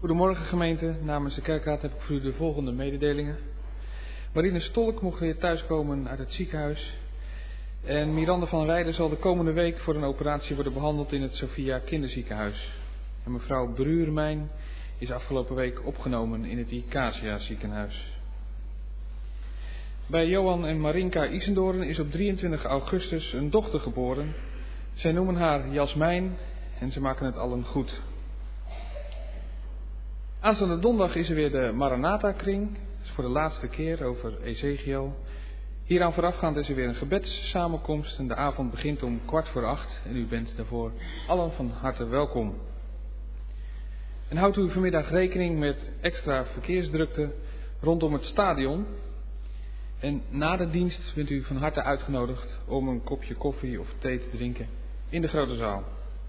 Goedemorgen gemeente, namens de kerkraad heb ik voor u de volgende mededelingen. Marine Stolk mocht weer thuiskomen uit het ziekenhuis. En Miranda van Rijden zal de komende week voor een operatie worden behandeld in het Sophia Kinderziekenhuis. En mevrouw Bruurmijn is afgelopen week opgenomen in het Icacia ziekenhuis. Bij Johan en Marinka Isendoorn is op 23 augustus een dochter geboren. Zij noemen haar Jasmijn en ze maken het allen goed. Aanstaande donderdag is er weer de Maranatha-kring. Dat is voor de laatste keer over Ezekiel. Hieraan voorafgaand is er weer een gebedssamenkomst. En de avond begint om 7:15 en u bent daarvoor allen van harte welkom. En houdt u vanmiddag rekening met extra verkeersdrukte rondom het stadion. En na de dienst bent u van harte uitgenodigd om een kopje koffie of thee te drinken in de grote zaal.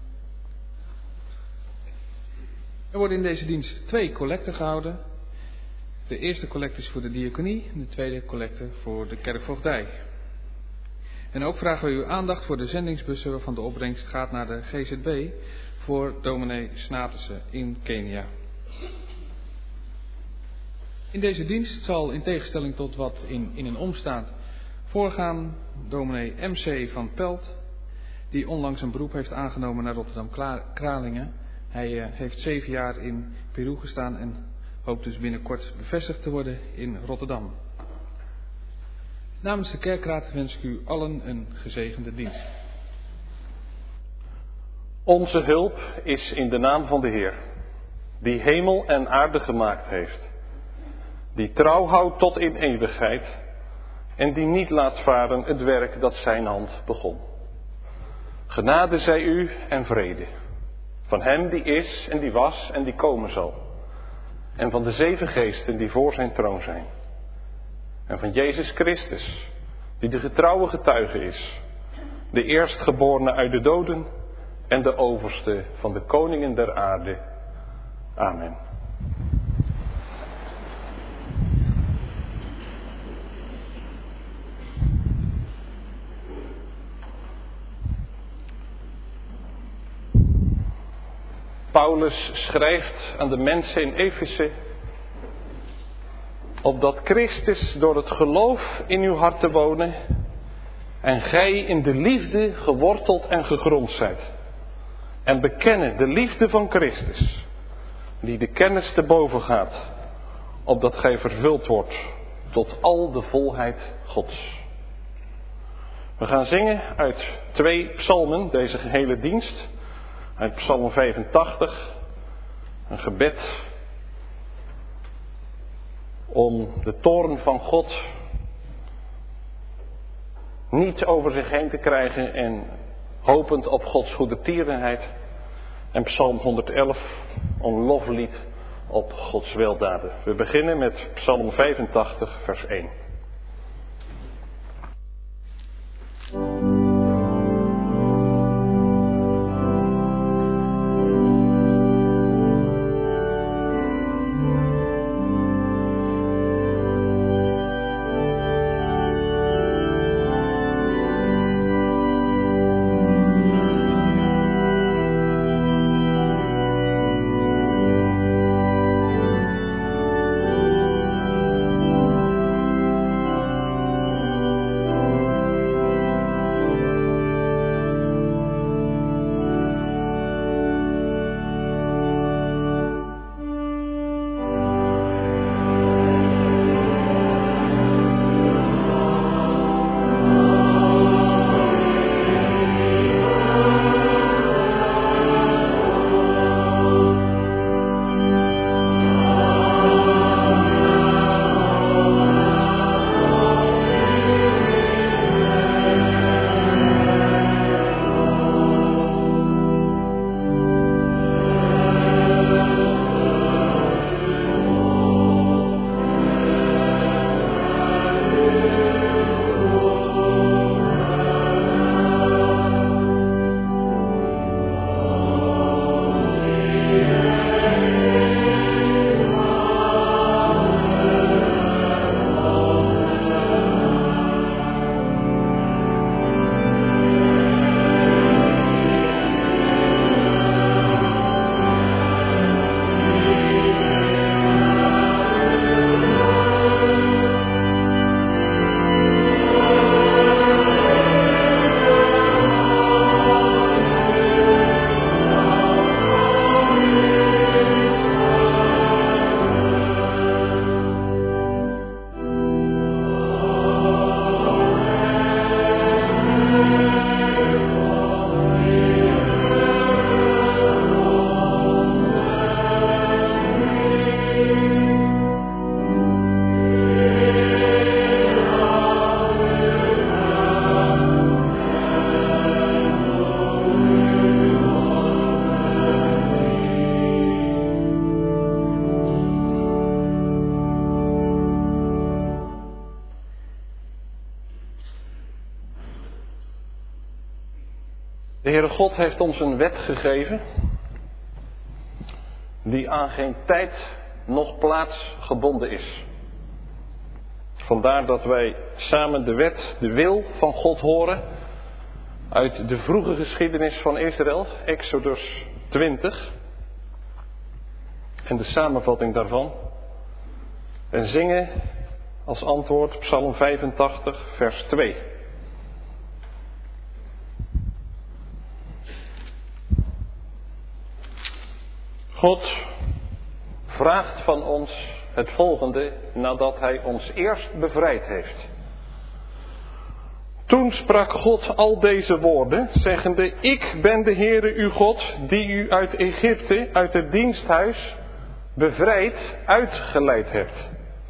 Er worden in deze dienst 2 collecten gehouden. De eerste collecte is voor de diaconie en de tweede collecte voor de kerkvoogdij. En ook vragen we uw aandacht voor de zendingsbussen waarvan de opbrengst gaat naar de GZB voor dominee Snatersen in Kenia. In deze dienst zal in tegenstelling tot wat in een omstaat voorgaan dominee MC van Pelt, die onlangs een beroep heeft aangenomen naar Rotterdam-Kralingen. Hij heeft 7 jaar in Peru gestaan en hoopt dus binnenkort bevestigd te worden in Rotterdam. Namens de kerkraad wens ik u allen een gezegende dienst. Onze hulp is in de naam van de Heer, die hemel en aarde gemaakt heeft, die trouw houdt tot in eeuwigheid en die niet laat varen het werk dat zijn hand begon. Genade zij u en vrede. Van hem die is en die was en die komen zal. En van de 7 geesten die voor zijn troon zijn. En van Jezus Christus, die de getrouwe getuige is. De eerstgeborene uit de doden en de overste van de koningen der aarde. Amen. Paulus schrijft aan de mensen in Efeze: opdat Christus door het geloof in uw harten wonen en gij in de liefde geworteld en gegrond zijt. En bekennen de liefde van Christus, die de kennis te boven gaat, opdat gij vervuld wordt tot al de volheid Gods. We gaan zingen uit 2 psalmen deze gehele dienst. Uit Psalm 85, een gebed om de toorn van God niet over zich heen te krijgen en hopend op Gods goedertierenheid. En Psalm 111, een loflied op Gods weldaden. We beginnen met Psalm 85, vers 1. De Heere God heeft ons een wet gegeven die aan geen tijd noch plaats gebonden is. Vandaar dat wij samen de wet, de wil van God horen uit de vroege geschiedenis van Israël, Exodus 20 en de samenvatting daarvan. En zingen als antwoord Psalm 85 vers 2. God vraagt van ons het volgende nadat Hij ons eerst bevrijd heeft. Toen sprak God al deze woorden, zeggende: Ik ben de Heere uw God, die u uit Egypte, uit het diensthuis, bevrijd uitgeleid hebt.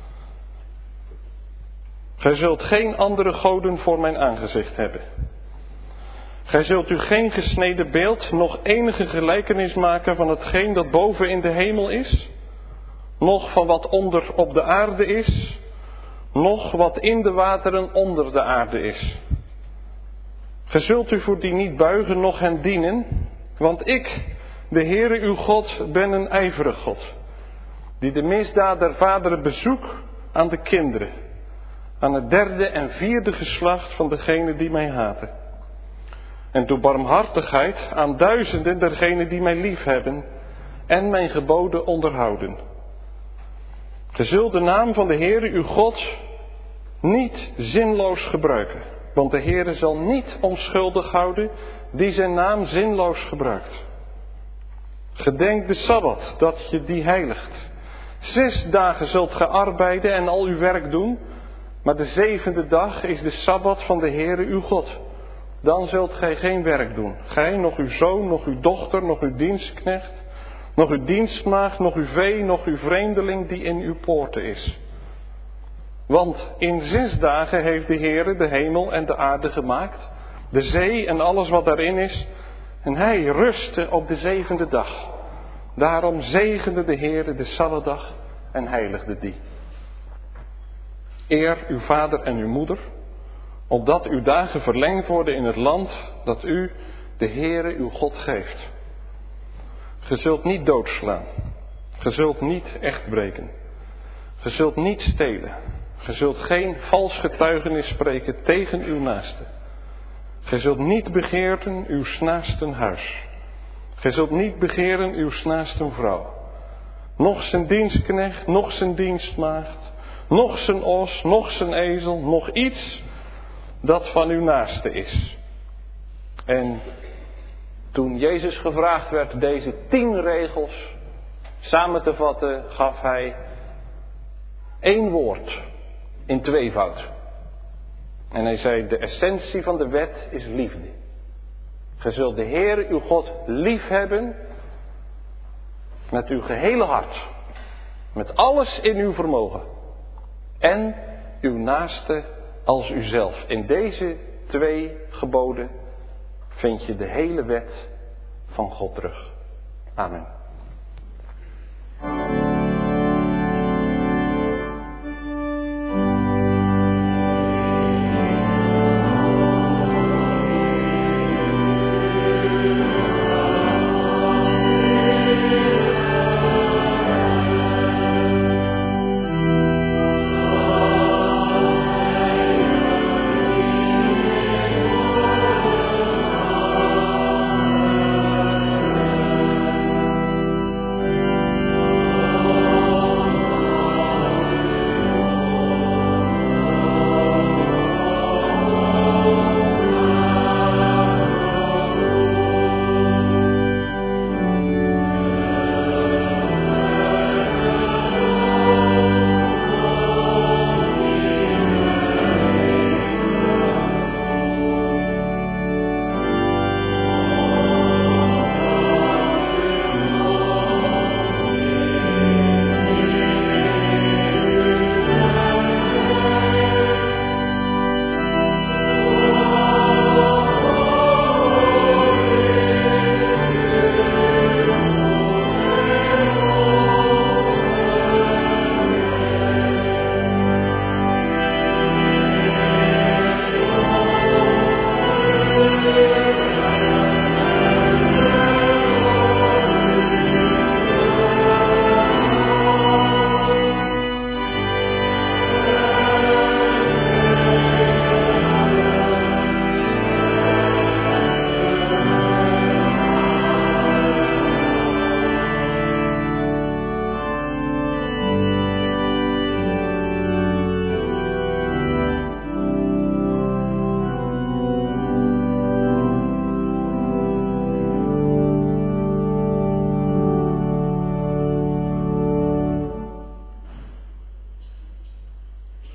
Gij zult geen andere goden voor mijn aangezicht hebben. Gij zult u geen gesneden beeld, noch enige gelijkenis maken van hetgeen dat boven in de hemel is, noch van wat onder op de aarde is, noch wat in de wateren onder de aarde is. Gij zult u voor die niet buigen, noch hen dienen, want ik, de Heere uw God, ben een ijverig God, die de misdaad der vaderen bezoek aan de kinderen, aan het derde en vierde geslacht van degenen die mij haten. En doe barmhartigheid aan duizenden dergenen die mij lief hebben en mijn geboden onderhouden. Ge zult de naam van de Heere uw God niet zinloos gebruiken, want de Heere zal niet onschuldig houden die zijn naam zinloos gebruikt. Gedenk de Sabbat, dat je die heiligt. 6 dagen zult ge arbeiden en al uw werk doen, maar de 7e dag is de Sabbat van de Heere uw God. Dan zult gij geen werk doen. Gij, nog uw zoon, nog uw dochter, nog uw dienstknecht, nog uw dienstmaagd, nog uw vee, nog uw vreemdeling die in uw poorten is. Want in 6 dagen heeft de Heere de hemel en de aarde gemaakt, de zee en alles wat daarin is, en hij rustte op de 7e dag. Daarom zegende de Heere de Sabbatdag en heiligde die. Eer uw vader en uw moeder, opdat uw dagen verlengd worden in het land dat u, de Heere, uw God geeft. Ge zult niet doodslaan. Ge zult niet echtbreken. Ge zult niet stelen. Ge zult geen vals getuigenis spreken tegen uw naaste. Ge zult niet begeerten uw naasten huis. Ge zult niet begeren uw naasten vrouw. Noch zijn dienstknecht, noch zijn dienstmaagd, noch zijn os, noch zijn ezel, noch iets dat van uw naaste is. En toen Jezus gevraagd werd deze 10 regels samen te vatten, gaf hij 1 woord in tweevoud. En hij zei: de essentie van de wet is liefde. Ge zult de Heere uw God lief hebben met uw gehele hart, met alles in uw vermogen en uw naaste als uzelf. In deze 2 geboden vind je de hele wet van God terug. Amen.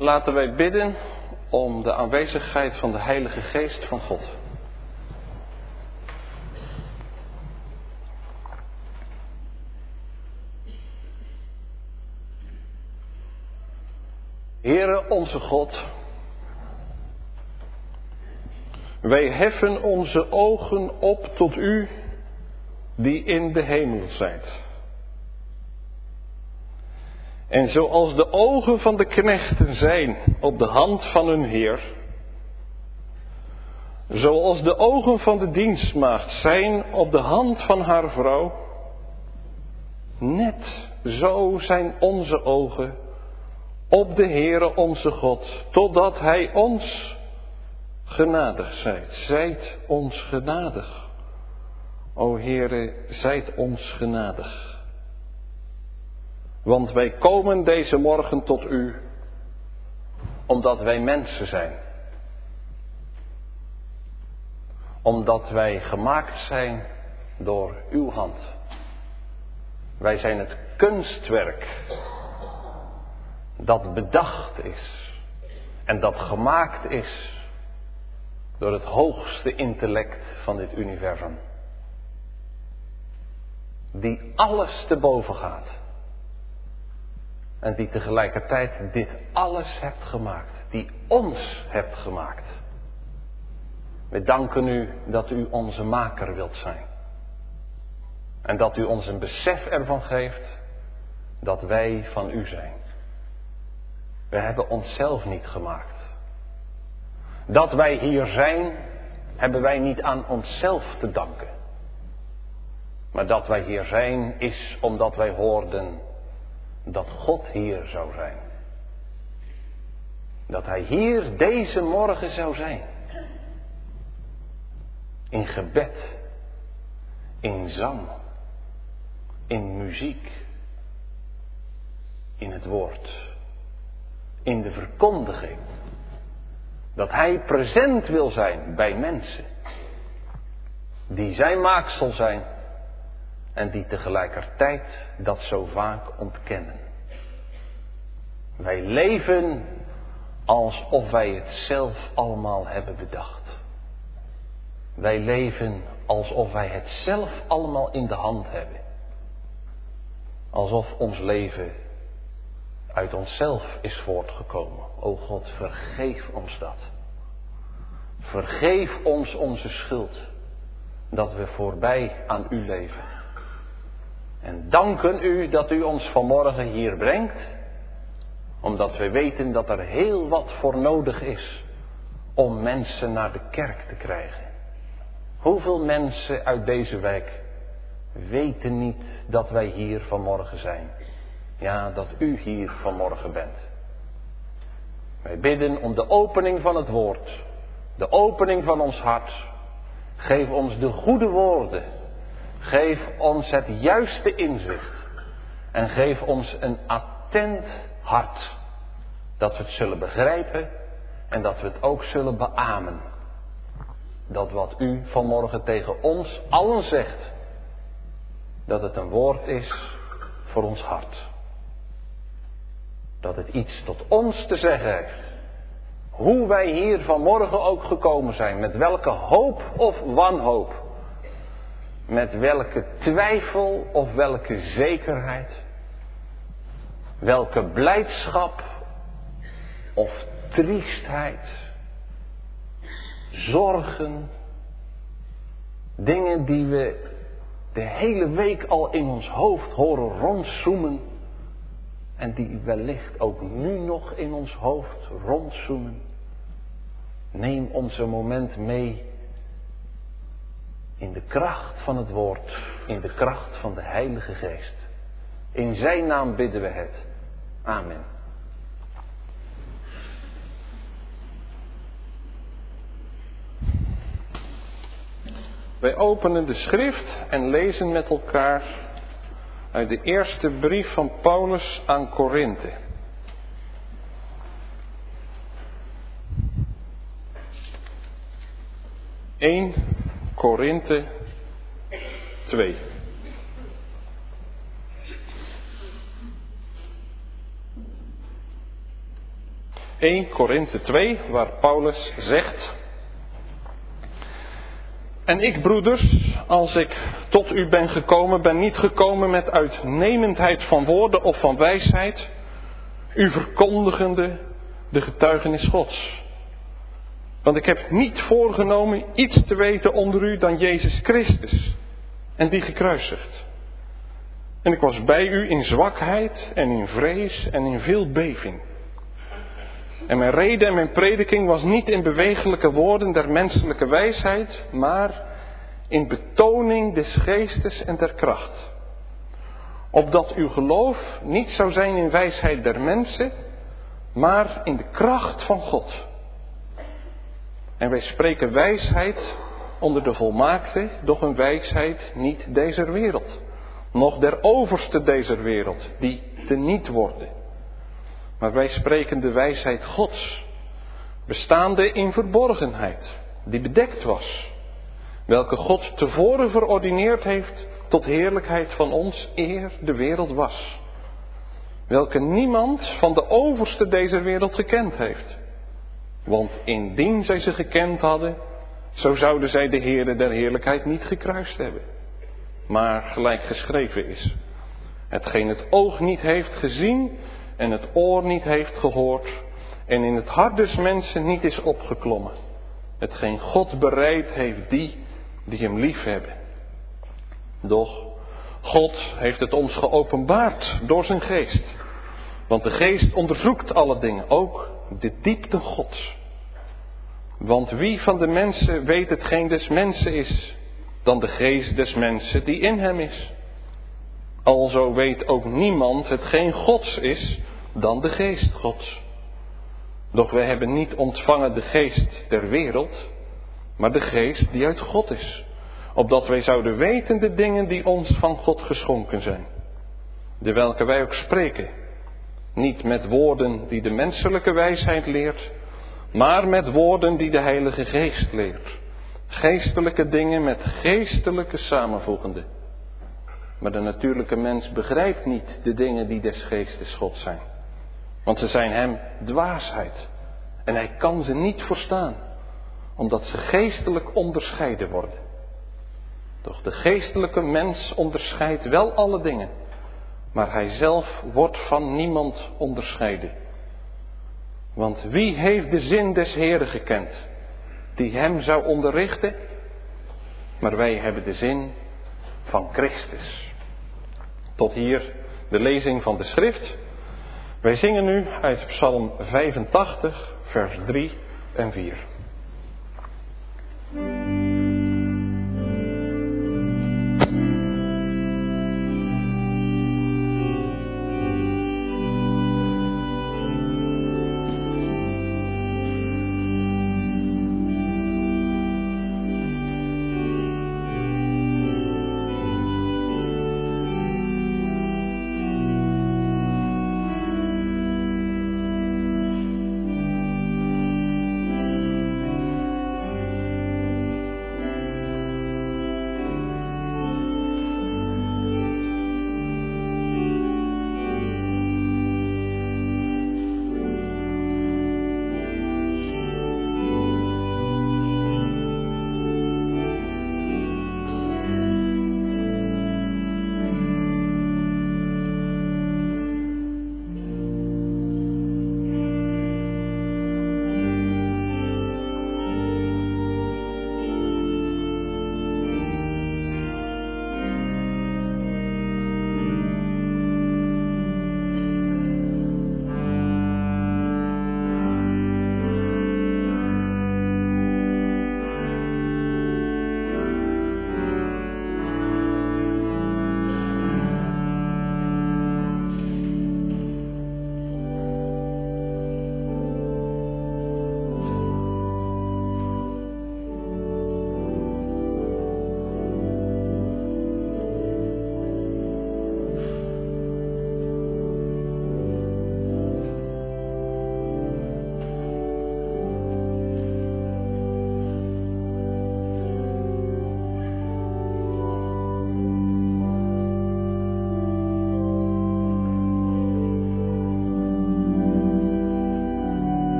Laten wij bidden om de aanwezigheid van de Heilige Geest van God. Heere onze God, wij heffen onze ogen op tot U die in de hemel zijt. En zoals de ogen van de knechten zijn op de hand van hun Heer, zoals de ogen van de dienstmaagd zijn op de hand van haar vrouw, net zo zijn onze ogen op de Heere onze God, totdat Hij ons genadig zijt. Zijt ons genadig. O Heere, zijt ons genadig. Want wij komen deze morgen tot U, omdat wij mensen zijn. Omdat wij gemaakt zijn door Uw hand. Wij zijn het kunstwerk dat bedacht is en dat gemaakt is door het hoogste intellect van dit universum. Die alles te boven gaat. En die tegelijkertijd dit alles hebt gemaakt. Die ons hebt gemaakt. We danken U dat U onze maker wilt zijn. En dat U ons een besef ervan geeft dat wij van U zijn. We hebben onszelf niet gemaakt. Dat wij hier zijn, hebben wij niet aan onszelf te danken. Maar dat wij hier zijn, is omdat wij hoorden dat God hier zou zijn. Dat Hij hier deze morgen zou zijn. In gebed, in zang, in muziek, in het woord, in de verkondiging. Dat Hij present wil zijn bij mensen die zijn maaksel zijn en die tegelijkertijd dat zo vaak ontkennen. Wij leven alsof wij het zelf allemaal hebben bedacht. Wij leven alsof wij het zelf allemaal in de hand hebben. Alsof ons leven uit onszelf is voortgekomen. O God, vergeef ons dat. Vergeef ons onze schuld. Dat we voorbij aan U leven. En danken U dat U ons vanmorgen hier brengt. Omdat we weten dat er heel wat voor nodig is om mensen naar de kerk te krijgen. Hoeveel mensen uit deze wijk weten niet dat wij hier vanmorgen zijn. Ja, dat U hier vanmorgen bent. Wij bidden om de opening van het woord. De opening van ons hart. Geef ons de goede woorden. Geef ons het juiste inzicht. En geef ons een attent hart. Dat we het zullen begrijpen. En dat we het ook zullen beamen. Dat wat U vanmorgen tegen ons allen zegt. Dat het een woord is voor ons hart. Dat het iets tot ons te zeggen heeft. Hoe wij hier vanmorgen ook gekomen zijn. Met welke hoop of wanhoop. Met welke twijfel of welke zekerheid. Welke blijdschap of triestheid. Zorgen. Dingen die we de hele week al in ons hoofd horen rondzoemen. En die wellicht ook nu nog in ons hoofd rondzoemen. Neem ons een moment mee in de kracht van het woord. In de kracht van de Heilige Geest. In zijn naam bidden we het. Amen. Wij openen de schrift en lezen met elkaar uit de eerste brief van Paulus aan Korinthe. 1 Korinthe 2. 1 Korinthe 2, waar Paulus zegt: En ik, broeders, als ik tot u ben gekomen, ben niet gekomen met uitnemendheid van woorden of van wijsheid, u verkondigende de getuigenis Gods. Want ik heb niet voorgenomen iets te weten onder u dan Jezus Christus en die gekruisigd. En ik was bij u in zwakheid en in vrees en in veel beving. En mijn rede en mijn prediking was niet in bewegelijke woorden der menselijke wijsheid, maar in betoning des geestes en der kracht. Opdat uw geloof niet zou zijn in wijsheid der mensen, maar in de kracht van God. En wij spreken wijsheid onder de volmaakte, doch een wijsheid niet deze wereld, noch der overste deze wereld, die teniet worden. Maar wij spreken de wijsheid Gods, bestaande in verborgenheid, die bedekt was, welke God tevoren verordineerd heeft tot heerlijkheid van ons eer de wereld was, welke niemand van de overste deze wereld gekend heeft. Want indien zij ze gekend hadden, zo zouden zij de Heere der heerlijkheid niet gekruist hebben. Maar gelijk geschreven is: hetgeen het oog niet heeft gezien en het oor niet heeft gehoord en in het hart des mensen niet is opgeklommen, hetgeen God bereid heeft die hem lief hebben. Doch God heeft het ons geopenbaard door zijn geest. Want de geest onderzoekt alle dingen, ook de diepte Gods. Want wie van de mensen weet hetgeen des mensen is, dan de geest des mensen die in hem is? Alzo weet ook niemand hetgeen Gods is, dan de geest Gods. Doch wij hebben niet ontvangen de geest der wereld, maar de geest die uit God is. Opdat wij zouden weten de dingen die ons van God geschonken zijn. De welke wij ook spreken. Niet met woorden die de menselijke wijsheid leert, maar met woorden die de Heilige Geest leert. Geestelijke dingen met geestelijke samenvoegende. Maar de natuurlijke mens begrijpt niet de dingen die des Geestes God zijn. Want ze zijn hem dwaasheid. En hij kan ze niet verstaan, omdat ze geestelijk onderscheiden worden. Doch de geestelijke mens onderscheidt wel alle dingen, maar hij zelf wordt van niemand onderscheiden. Want wie heeft de zin des Heeren gekend, die hem zou onderrichten? Maar wij hebben de zin van Christus. Tot hier de lezing van de schrift. Wij zingen nu uit Psalm 85, vers 3 en 4.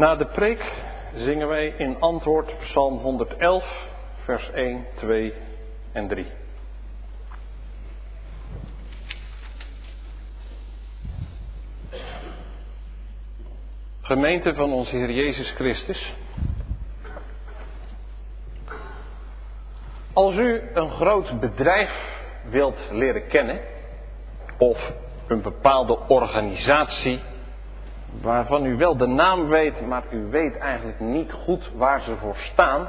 Na de preek zingen wij in antwoord Psalm 111, vers 1, 2 en 3. Gemeente van onze Heer Jezus Christus. Als u een groot bedrijf wilt leren kennen, of een bepaalde organisatie waarvan u wel de naam weet, maar u weet eigenlijk niet goed waar ze voor staan,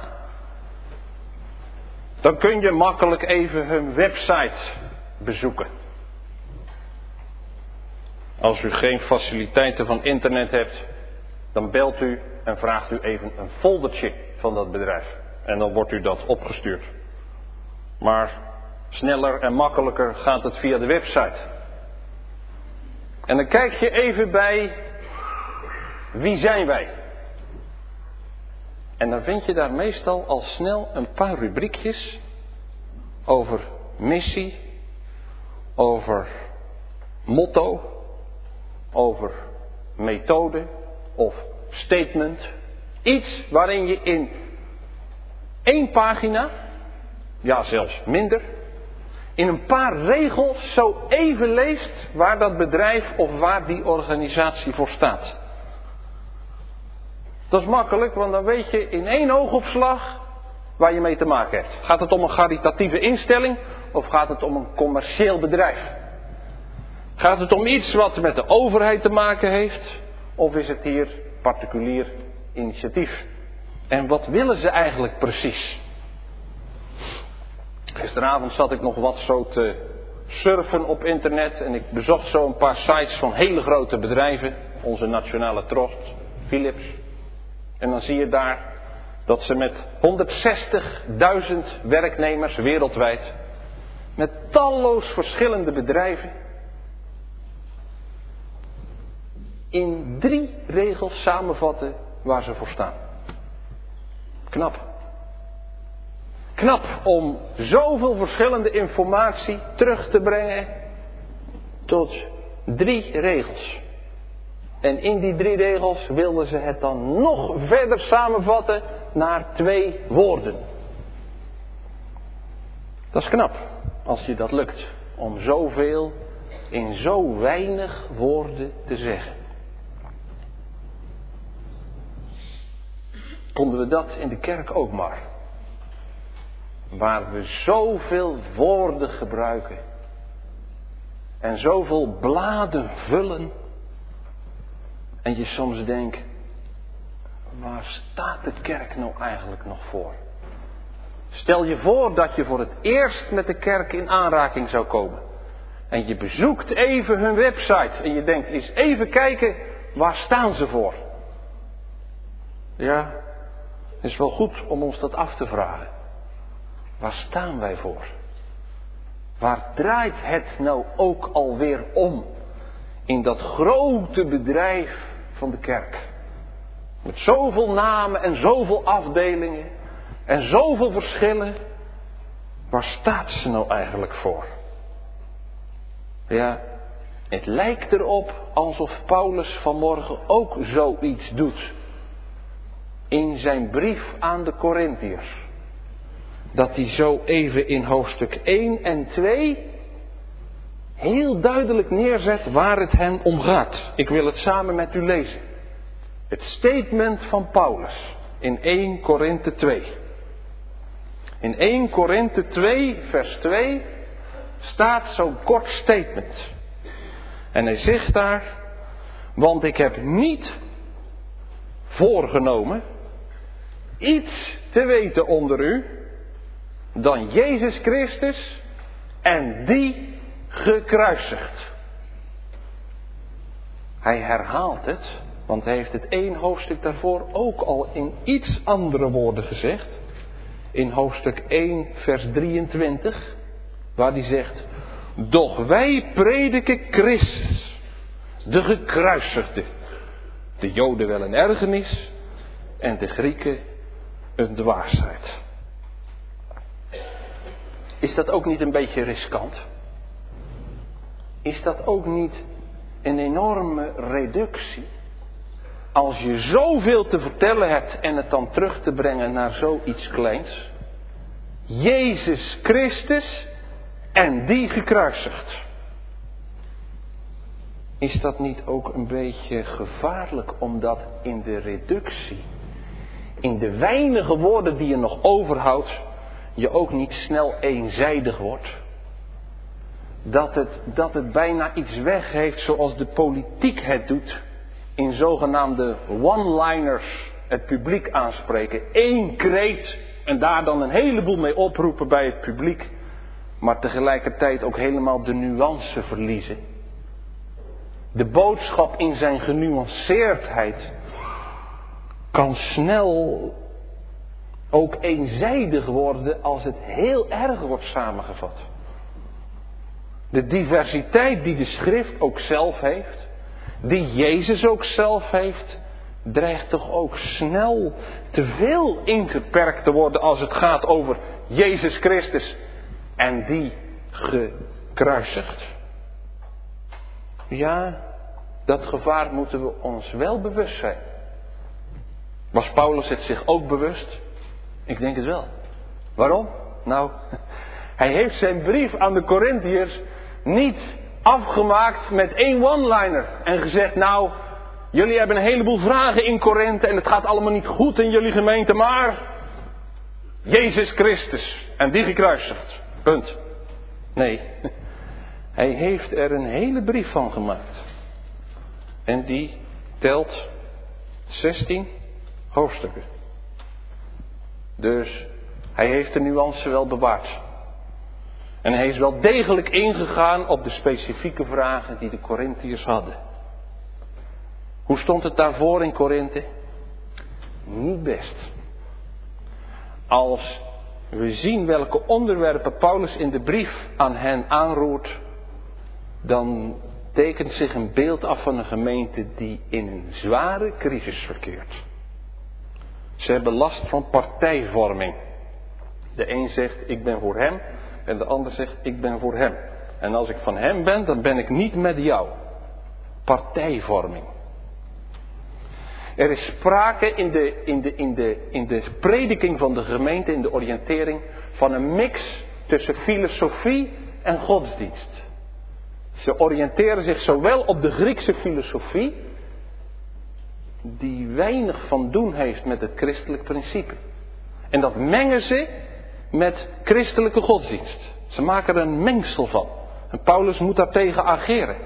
dan kun je makkelijk even hun website bezoeken. Als u geen faciliteiten van internet hebt, dan belt u en vraagt u even een foldertje van dat bedrijf. En dan wordt u dat opgestuurd. Maar sneller en makkelijker gaat het via de website. En dan kijk je even bij, wie zijn wij? En dan vind je daar meestal al snel een paar rubriekjes over missie, over motto, over methode of statement. Iets waarin je in 1 pagina, ja zelfs minder, in een paar regels zo even leest waar dat bedrijf of waar die organisatie voor staat. Dat is makkelijk, want dan weet je in 1 oogopslag waar je mee te maken hebt. Gaat het om een caritatieve instelling of gaat het om een commercieel bedrijf? Gaat het om iets wat met de overheid te maken heeft of is het hier particulier initiatief? En wat willen ze eigenlijk precies? Gisteravond zat ik nog wat zo te surfen op internet en ik bezocht zo een paar sites van hele grote bedrijven. Onze nationale trost, Philips. En dan zie je daar dat ze met 160.000 werknemers wereldwijd, met talloos verschillende bedrijven, in 3 regels samenvatten waar ze voor staan. Knap. Knap om zoveel verschillende informatie terug te brengen tot 3 regels. En in die 3 regels wilden ze het dan nog verder samenvatten naar 2 woorden. Dat is knap, als je dat lukt, om zoveel in zo weinig woorden te zeggen. Konden we dat in de kerk ook maar. Waar we zoveel woorden gebruiken. En zoveel bladen vullen. En je soms denkt, waar staat de kerk nou eigenlijk nog voor? Stel je voor dat je voor het eerst met de kerk in aanraking zou komen. En je bezoekt even hun website. En je denkt, eens even kijken, waar staan ze voor? Ja, het is wel goed om ons dat af te vragen. Waar staan wij voor? Waar draait het nou ook alweer om? In dat grote bedrijf van de kerk. Met zoveel namen en zoveel afdelingen. En zoveel verschillen. Waar staat ze nou eigenlijk voor? Ja, het lijkt erop alsof Paulus vanmorgen ook zoiets doet. In zijn brief aan de Korintiërs. Dat hij zo even in hoofdstuk 1 en 2 heel duidelijk neerzet waar het hen om gaat. Ik wil het samen met u lezen. Het statement van Paulus in 1 Korinthe 2. In 1 Korinthe 2 vers 2 staat zo'n kort statement. En hij zegt daar, want ik heb niet voorgenomen iets te weten onder u dan Jezus Christus en die gekruisigd. Hij herhaalt het, want hij heeft het 1 hoofdstuk daarvoor ook al in iets andere woorden gezegd. In hoofdstuk 1 vers 23, waar hij zegt, doch wij prediken Christus, de gekruisigde. De Joden wel een ergernis en de Grieken een dwaasheid. Is dat ook niet een beetje riskant? Is dat ook niet een enorme reductie als je zoveel te vertellen hebt en het dan terug te brengen naar zoiets kleins. Jezus Christus en die gekruisigd. Is dat niet ook een beetje gevaarlijk, omdat in de reductie, in de weinige woorden die je nog overhoudt, je ook niet snel eenzijdig wordt? Dat het bijna iets weg heeft zoals de politiek het doet, in zogenaamde one-liners het publiek aanspreken. Eén kreet en daar dan een heleboel mee oproepen bij het publiek, maar tegelijkertijd ook helemaal de nuance verliezen. De boodschap in zijn genuanceerdheid kan snel ook eenzijdig worden als het heel erg wordt samengevat. De diversiteit die de schrift ook zelf heeft, die Jezus ook zelf heeft, dreigt toch ook snel te veel ingeperkt te worden als het gaat over Jezus Christus en die gekruisigd. Ja, dat gevaar moeten we ons wel bewust zijn. Was Paulus het zich ook bewust? Ik denk het wel. Waarom? Nou, hij heeft zijn brief aan de Korintiërs niet afgemaakt met één one-liner en gezegd, nou, jullie hebben een heleboel vragen in Korinthe en het gaat allemaal niet goed in jullie gemeente, maar Jezus Christus en die gekruisigd. Punt. Nee, hij heeft er een hele brief van gemaakt. En die telt 16 hoofdstukken. Dus hij heeft de nuance wel bewaard. En hij is wel degelijk ingegaan op de specifieke vragen die de Korintiërs hadden. Hoe stond het daarvoor in Korinthe? Niet best. Als we zien welke onderwerpen Paulus in de brief aan hen aanroert, dan tekent zich een beeld af van een gemeente die in een zware crisis verkeert. Ze hebben last van partijvorming. De een zegt, ik ben voor hem, en de ander zegt, ik ben voor hem. En als ik van hem ben, dan ben ik niet met jou. Partijvorming. Er is sprake in de prediking van de gemeente, in de oriëntering, van een mix tussen filosofie en godsdienst. Ze oriënteren zich zowel op de Griekse filosofie, die weinig van doen heeft met het christelijk principe. En dat mengen ze met christelijke godsdienst. Ze maken er een mengsel van. En Paulus moet daartegen ageren.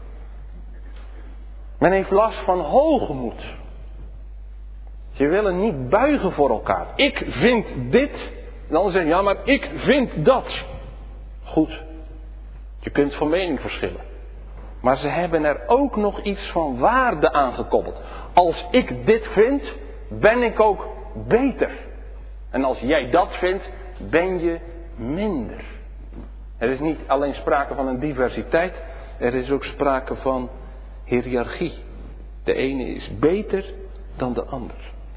Men heeft last van hoogmoed. Ze willen niet buigen voor elkaar. Ik vind dit. En dan zeggen, ja, maar ik vind dat. Goed. Je kunt van mening verschillen. Maar ze hebben er ook nog iets van waarde aan gekoppeld. Als ik dit vind, ben ik ook beter. En als jij dat vindt, ben je minder. Er is niet alleen sprake van een diversiteit. Er is ook sprake van hiërarchie. De ene is beter dan de ander.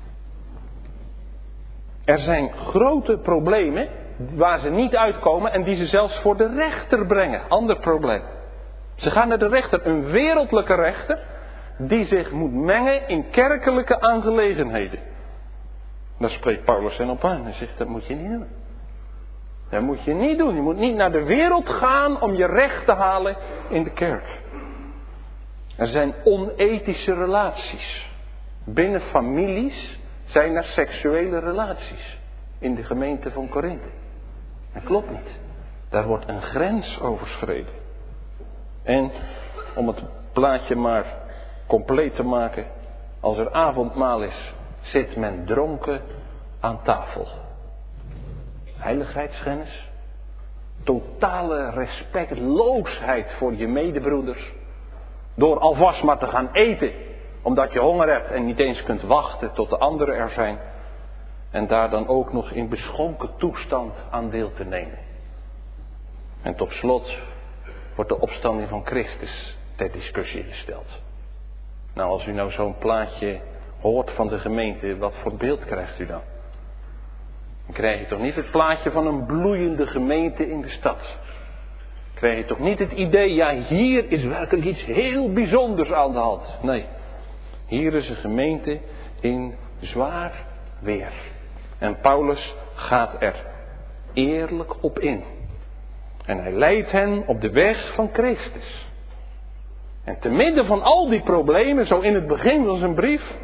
Er zijn grote problemen waar ze niet uitkomen en die ze zelfs voor de rechter brengen. Ander probleem. Ze gaan naar de rechter, een wereldlijke rechter, die zich moet mengen in kerkelijke aangelegenheden. Daar spreekt Paulus hen op aan. Hij zegt, dat moet je niet doen. Dat moet je niet doen. Je moet niet naar de wereld gaan om je recht te halen in de kerk. Er zijn onethische relaties. Binnen families zijn er seksuele relaties. In de gemeente van Korinthe. Dat klopt niet. Daar wordt een grens overschreden. En om het plaatje maar compleet te maken. Als er avondmaal is, zit men dronken aan tafel. Heiligheidsschennis. Totale respectloosheid voor je medebroeders. Door alvast maar te gaan eten. Omdat je honger hebt en niet eens kunt wachten tot de anderen er zijn. En daar dan ook nog in beschonken toestand aan deel te nemen. En tot slot wordt de opstanding van Christus ter discussie gesteld. Nou, als u nou zo'n plaatje hoort van de gemeente, wat voor beeld krijgt u dan? Dan krijg je toch niet het plaatje van een bloeiende gemeente in de stad. Dan krijg je toch niet het idee, ja, hier is werkelijk iets heel bijzonders aan de hand. Nee, Hier is een gemeente in zwaar weer. En Paulus gaat er eerlijk op in. En hij leidt hen op de weg van Christus. En te midden van al die problemen, zo in het begin van zijn brief,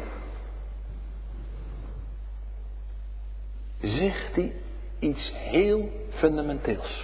zegt hij iets heel fundamenteels.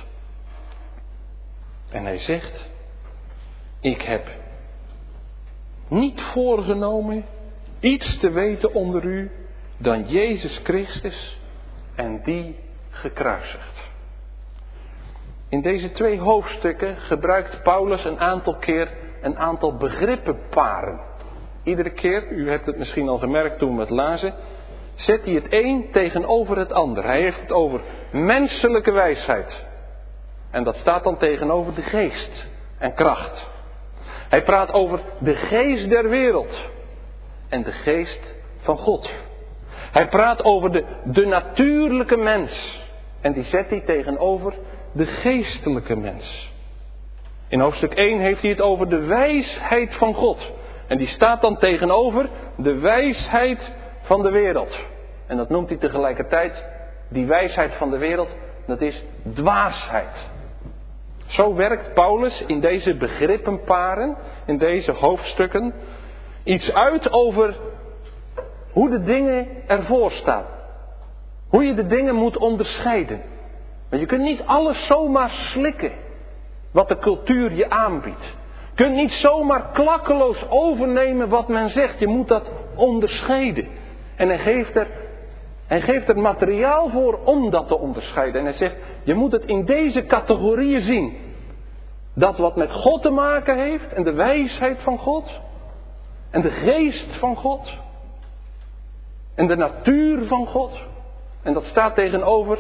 En hij zegt, ik heb niet voorgenomen iets te weten onder u dan Jezus Christus en die gekruisigd. In deze 2 hoofdstukken gebruikt Paulus een aantal keer een aantal begrippenparen. Iedere keer, u hebt het misschien al gemerkt toen we het lazen, zet hij het een tegenover het ander. Hij heeft het over menselijke wijsheid. En dat staat dan tegenover de geest en kracht. Hij praat over de geest der wereld en de geest van God. Hij praat over de natuurlijke mens. En die zet hij tegenover de geestelijke mens. In hoofdstuk 1 heeft hij het over de wijsheid van God. En die staat dan tegenover de wijsheid van de wereld. En dat noemt hij tegelijkertijd, die wijsheid van de wereld, dat is dwaasheid. Zo werkt Paulus in deze begrippenparen, in deze hoofdstukken, iets uit over hoe de dingen ervoor staan. Hoe je de dingen moet onderscheiden. Want je kunt niet alles zomaar slikken wat de cultuur je aanbiedt. Je kunt niet zomaar klakkeloos overnemen wat men zegt. Je moet dat onderscheiden. En hij geeft er materiaal voor om dat te onderscheiden. En hij zegt, je moet het in deze categorieën zien. Dat wat met God te maken heeft en de wijsheid van God. En de geest van God. En de natuur van God. En dat staat tegenover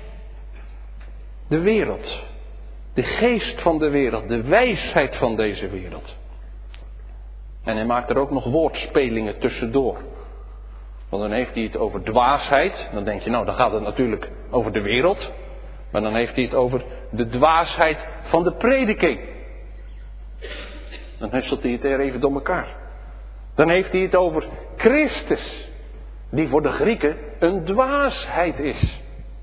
de wereld. De geest van de wereld. De wijsheid van deze wereld. En hij maakt er ook nog woordspelingen tussendoor. Want dan heeft hij het over dwaasheid. Dan denk je, nou dan gaat het natuurlijk over de wereld. Maar dan heeft hij het over de dwaasheid van de prediking. Dan husselt hij het er even door elkaar. Dan heeft hij het over Christus. Die voor de Grieken een dwaasheid is.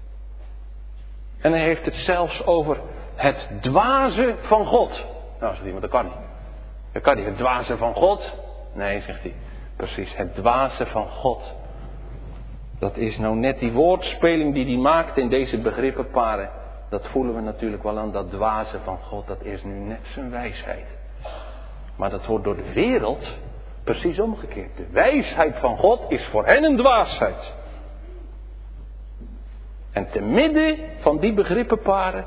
En hij heeft het zelfs over het dwaze van God. Nou, zegt iemand, dat kan niet. Dat kan niet, het dwaze van God. Nee, zegt hij. Precies, het dwaze van God. Dat is nou net die woordspeling die hij maakt in deze begrippenparen. Dat voelen we natuurlijk wel aan, dat dwaze van God. Dat is nu net zijn wijsheid. Maar dat wordt door de wereld precies omgekeerd. De wijsheid van God is voor hen een dwaasheid. En te midden van die begrippenparen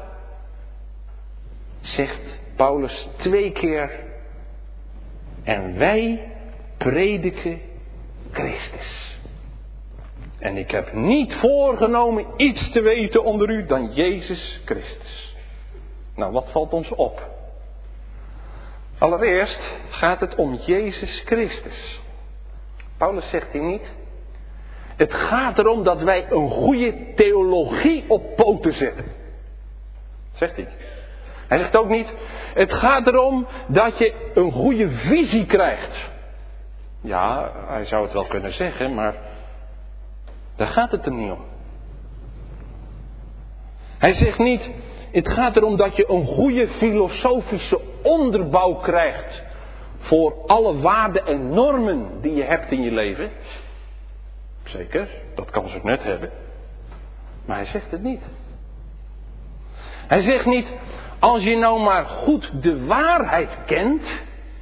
zegt Paulus 2 keer: en wij prediken Christus. En ik heb niet voorgenomen iets te weten onder u dan Jezus Christus. Nou, wat valt ons op? Allereerst gaat het om Jezus Christus. Paulus zegt hier niet: het gaat erom dat wij een goede theologie op poten zetten. Zegt hij. Hij zegt ook niet: het gaat erom dat je een goede visie krijgt. Ja, hij zou het wel kunnen zeggen, maar daar gaat het er niet om. Hij zegt niet: het gaat erom dat je een goede filosofische onderbouw krijgt voor alle waarden en normen die je hebt in je leven. Zeker, dat kan ze net hebben. Maar hij zegt het niet. Hij zegt niet: als je nou maar goed de waarheid kent,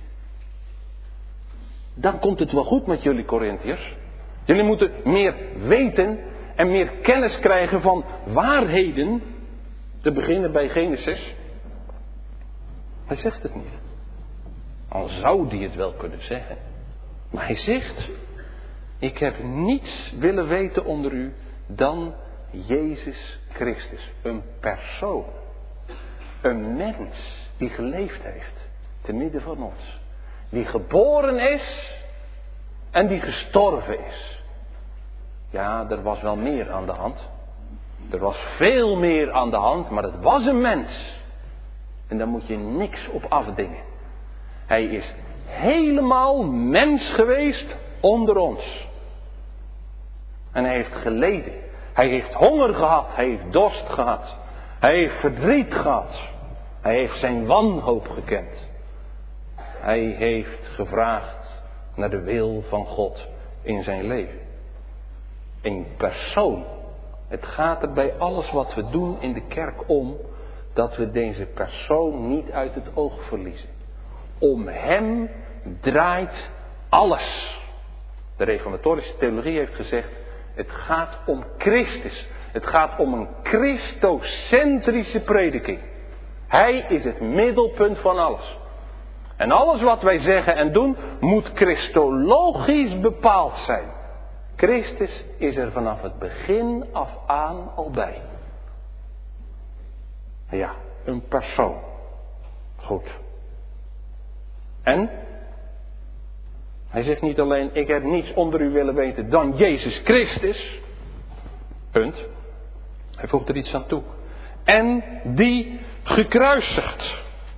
dan komt het wel goed met jullie Korintiërs. Jullie moeten meer weten en meer kennis krijgen van waarheden. Te beginnen bij Genesis. Hij zegt het niet. Al zou hij het wel kunnen zeggen. Maar hij zegt: ik heb niets willen weten onder u dan Jezus Christus. Een persoon. Een mens die geleefd heeft te midden van ons. Die geboren is en die gestorven is. Ja, er was wel meer aan de hand. Er was veel meer aan de hand, maar het was een mens. En daar moet je niks op afdingen. Hij is helemaal mens geweest onder ons. En hij heeft geleden. Hij heeft honger gehad. Hij heeft dorst gehad. Hij heeft verdriet gehad. Hij heeft zijn wanhoop gekend. Hij heeft gevraagd naar de wil van God in zijn leven. Een persoon. Het gaat er bij alles wat we doen in de kerk om dat we deze persoon niet uit het oog verliezen. Om hem draait alles. De reformatorische theologie heeft gezegd, het gaat om Christus. Het gaat om een christocentrische prediking. Hij is het middelpunt van alles. En alles wat wij zeggen en doen moet christologisch bepaald zijn. Christus is er vanaf het begin af aan al bij. Ja, een persoon. Goed. En? Hij zegt niet alleen, ik heb niets onder u willen weten dan Jezus Christus. Punt. Hij voegt er iets aan toe. En die gekruisigd.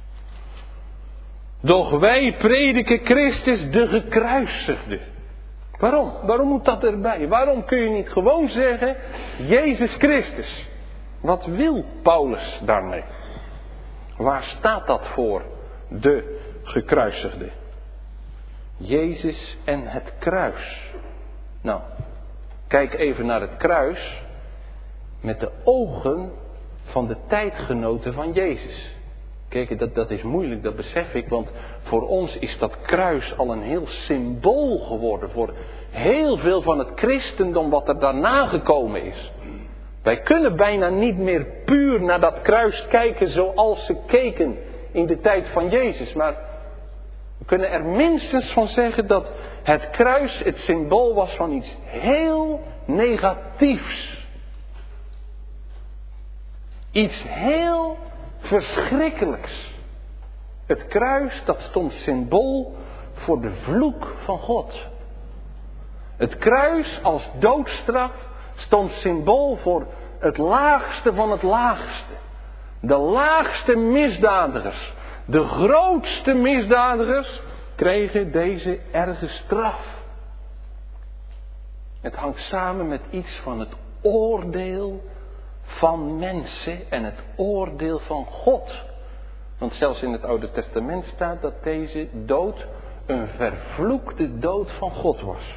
Doch wij prediken Christus de gekruisigde. Waarom? Waarom moet dat erbij? Waarom kun je niet gewoon zeggen, Jezus Christus? Wat wil Paulus daarmee? Waar staat dat voor? De gekruisigde. Jezus en het kruis. Nou, kijk even naar het kruis met de ogen van de tijdgenoten van Jezus. Kijk, dat is moeilijk, dat besef ik, want voor ons is dat kruis al een heel symbool geworden voor heel veel van het christendom wat er daarna gekomen is. Wij kunnen bijna niet meer puur naar dat kruis kijken zoals ze keken in de tijd van Jezus, maar we kunnen er minstens van zeggen dat het kruis het symbool was van iets heel negatiefs. Iets heel verschrikkelijks. Het kruis, dat stond symbool voor de vloek van God. Het kruis als doodstraf stond symbool voor het laagste van het laagste. De laagste misdadigers, de grootste misdadigers kregen deze erge straf. Het hangt samen met iets van het oordeel van mensen en het oordeel van God. Want zelfs in het Oude Testament staat dat deze dood een vervloekte dood van God was.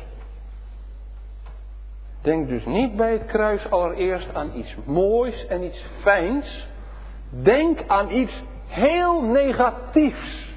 Denk dus niet bij het kruis allereerst aan iets moois en iets fijns. Denk aan iets heel negatiefs.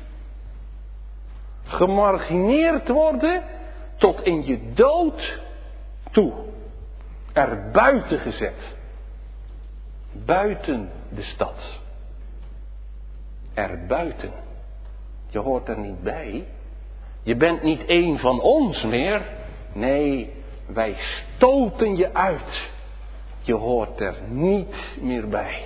Gemargineerd worden tot in je dood toe. Er buiten gezet. Buiten de stad. Erbuiten. Je hoort er niet bij. Je bent niet één van ons meer. Nee, wij stoten je uit. Je hoort er niet meer bij.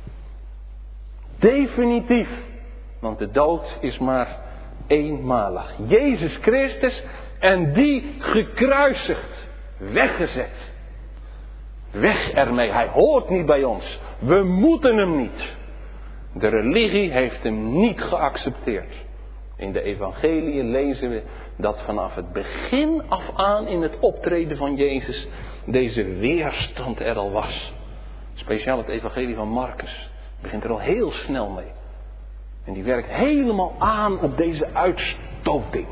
Definitief. Want de dood is maar eenmalig. Jezus Christus en die gekruisigd. Weggezet. Weg ermee. Hij hoort niet bij ons. We moeten hem niet. De religie heeft hem niet geaccepteerd. In de evangelie lezen we dat vanaf het begin af aan in het optreden van Jezus deze weerstand er al was. Speciaal het evangelie van Marcus begint er al heel snel mee. En die werkt helemaal aan op deze uitstoting.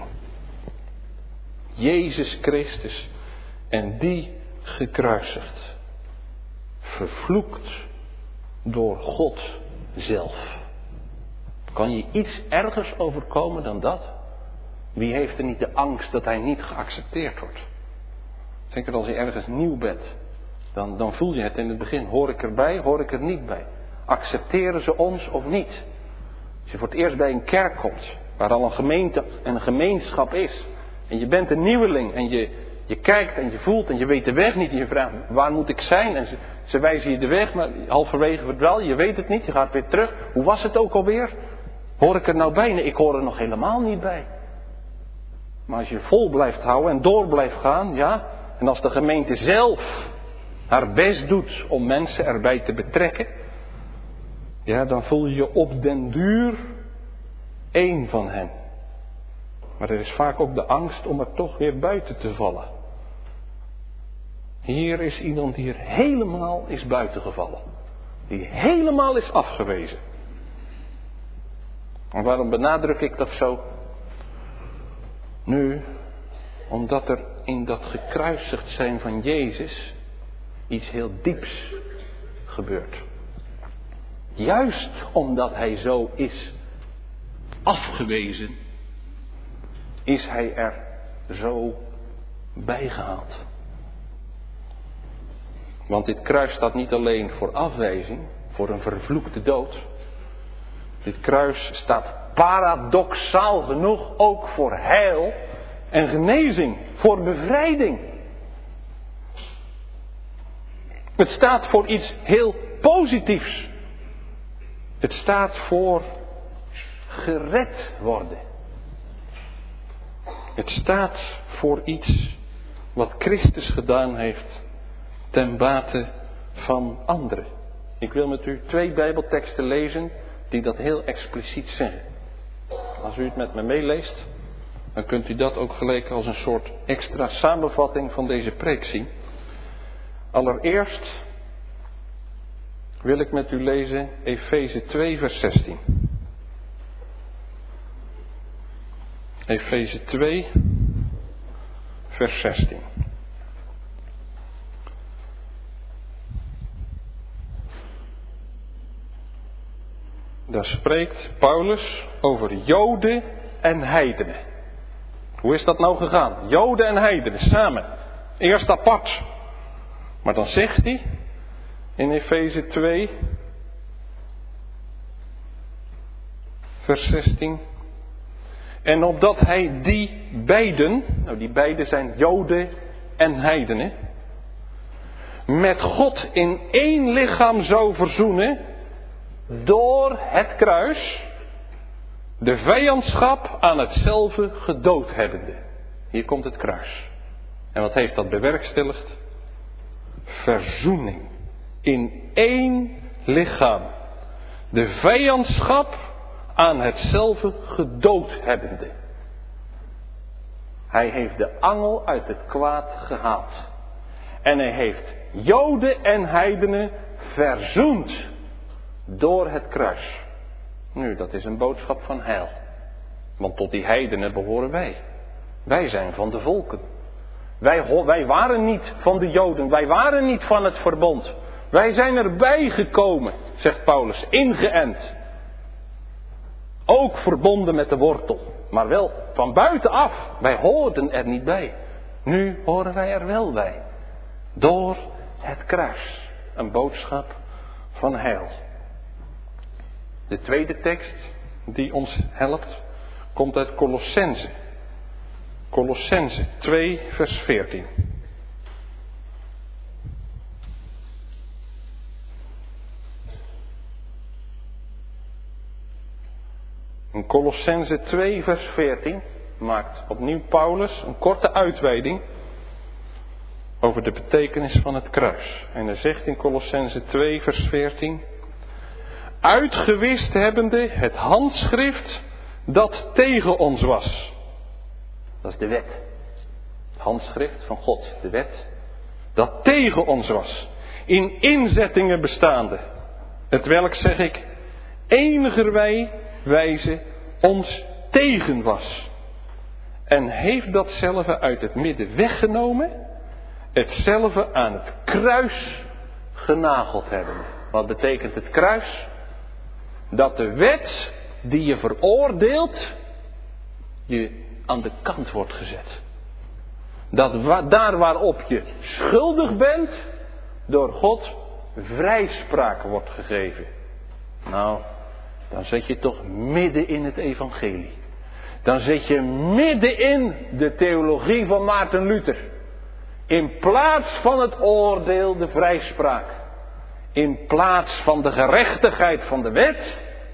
Jezus Christus en die gekruisigd. Vervloekt door God zelf. Kan je iets ergers overkomen dan dat? Wie heeft er niet de angst dat hij niet geaccepteerd wordt? Zeker als je ergens nieuw bent. Dan voel je het in het begin. Hoor ik erbij, hoor ik er niet bij? Accepteren ze ons of niet? Als je voor het eerst bij een kerk komt. Waar al een gemeente en een gemeenschap is. En je bent een nieuweling. En je kijkt en je voelt en je weet de weg niet. En je vraagt, waar moet ik zijn? En ze wijzen je de weg, maar halverwege verdwaal je weet het niet. Je gaat weer terug. Hoe was het ook alweer? Hoor ik er nou bij? Nee, ik hoor er nog helemaal niet bij. Maar als je vol blijft houden en door blijft gaan, ja. En als de gemeente zelf haar best doet om mensen erbij te betrekken. Ja, dan voel je je op den duur één van hen. Maar er is vaak ook de angst om er toch weer buiten te vallen. Hier is iemand die er helemaal is buitengevallen. Die helemaal is afgewezen. En waarom benadruk ik dat zo? Nu, omdat er in dat gekruisigd zijn van Jezus iets heel dieps gebeurt. Juist omdat hij zo is afgewezen, is hij er zo bijgehaald. Want dit kruis staat niet alleen voor afwijzing, voor een vervloekte dood. Dit kruis staat paradoxaal genoeg ook voor heil en genezing, voor bevrijding. Het staat voor iets heel positiefs. Het staat voor gered worden. Het staat voor iets wat Christus gedaan heeft ten bate van anderen. Ik wil met u 2 Bijbelteksten lezen die dat heel expliciet zeggen. Als u het met me meeleest, dan kunt u dat ook gelijk als een soort extra samenvatting van deze preek zien. Allereerst wil ik met u lezen Efeze 2 vers 16. Efeze 2 vers 16. Daar spreekt Paulus over Joden en heidenen. Hoe is dat nou gegaan? Joden en heidenen samen. Eerst apart. Maar dan zegt hij in Efeze 2 vers 16. En opdat hij die beiden, nou die beiden zijn Joden en heidenen, met God in één lichaam zou verzoenen door het kruis, de vijandschap aan hetzelfde gedood hebbende. Hier komt het kruis. En wat heeft dat bewerkstelligd? Verzoening. In één lichaam. De vijandschap aan hetzelfde gedood hebbende. Hij heeft de angel uit het kwaad gehaald. En hij heeft Joden en heidenen verzoend door het kruis. Nu, dat is een boodschap van heil. Want tot die heidenen behoren wij. Wij zijn van de volken. Wij waren niet van de Joden. Wij waren niet van het verbond. Wij zijn erbij gekomen, zegt Paulus, ingeënt. Ook verbonden met de wortel. Maar wel van buitenaf. Wij hoorden er niet bij. Nu horen wij er wel bij. Door het kruis. Een boodschap van heil. De tweede tekst die ons helpt, komt uit Colossenzen. Colossenzen 2 vers 14. In Colossenzen 2 vers 14 maakt opnieuw Paulus een korte uitweiding over de betekenis van het kruis. En hij zegt in Colossenzen 2 vers 14: uitgewist hebbende het handschrift dat tegen ons was. Dat is de wet. Het handschrift van God, de wet, dat tegen ons was. In inzettingen bestaande. Het welk, zeg ik, enigerwijze ons tegen was. En heeft datzelfde uit het midden weggenomen, hetzelfde aan het kruis genageld hebben. Wat betekent het kruis? Dat de wet die je veroordeelt, je aan de kant wordt gezet. Dat daar waarop je schuldig bent, door God vrijspraak wordt gegeven. Nou, dan zit je toch midden in het evangelie. Dan zit je midden in de theologie van Maarten Luther. In plaats van het oordeel de vrijspraak. In plaats van de gerechtigheid van de wet,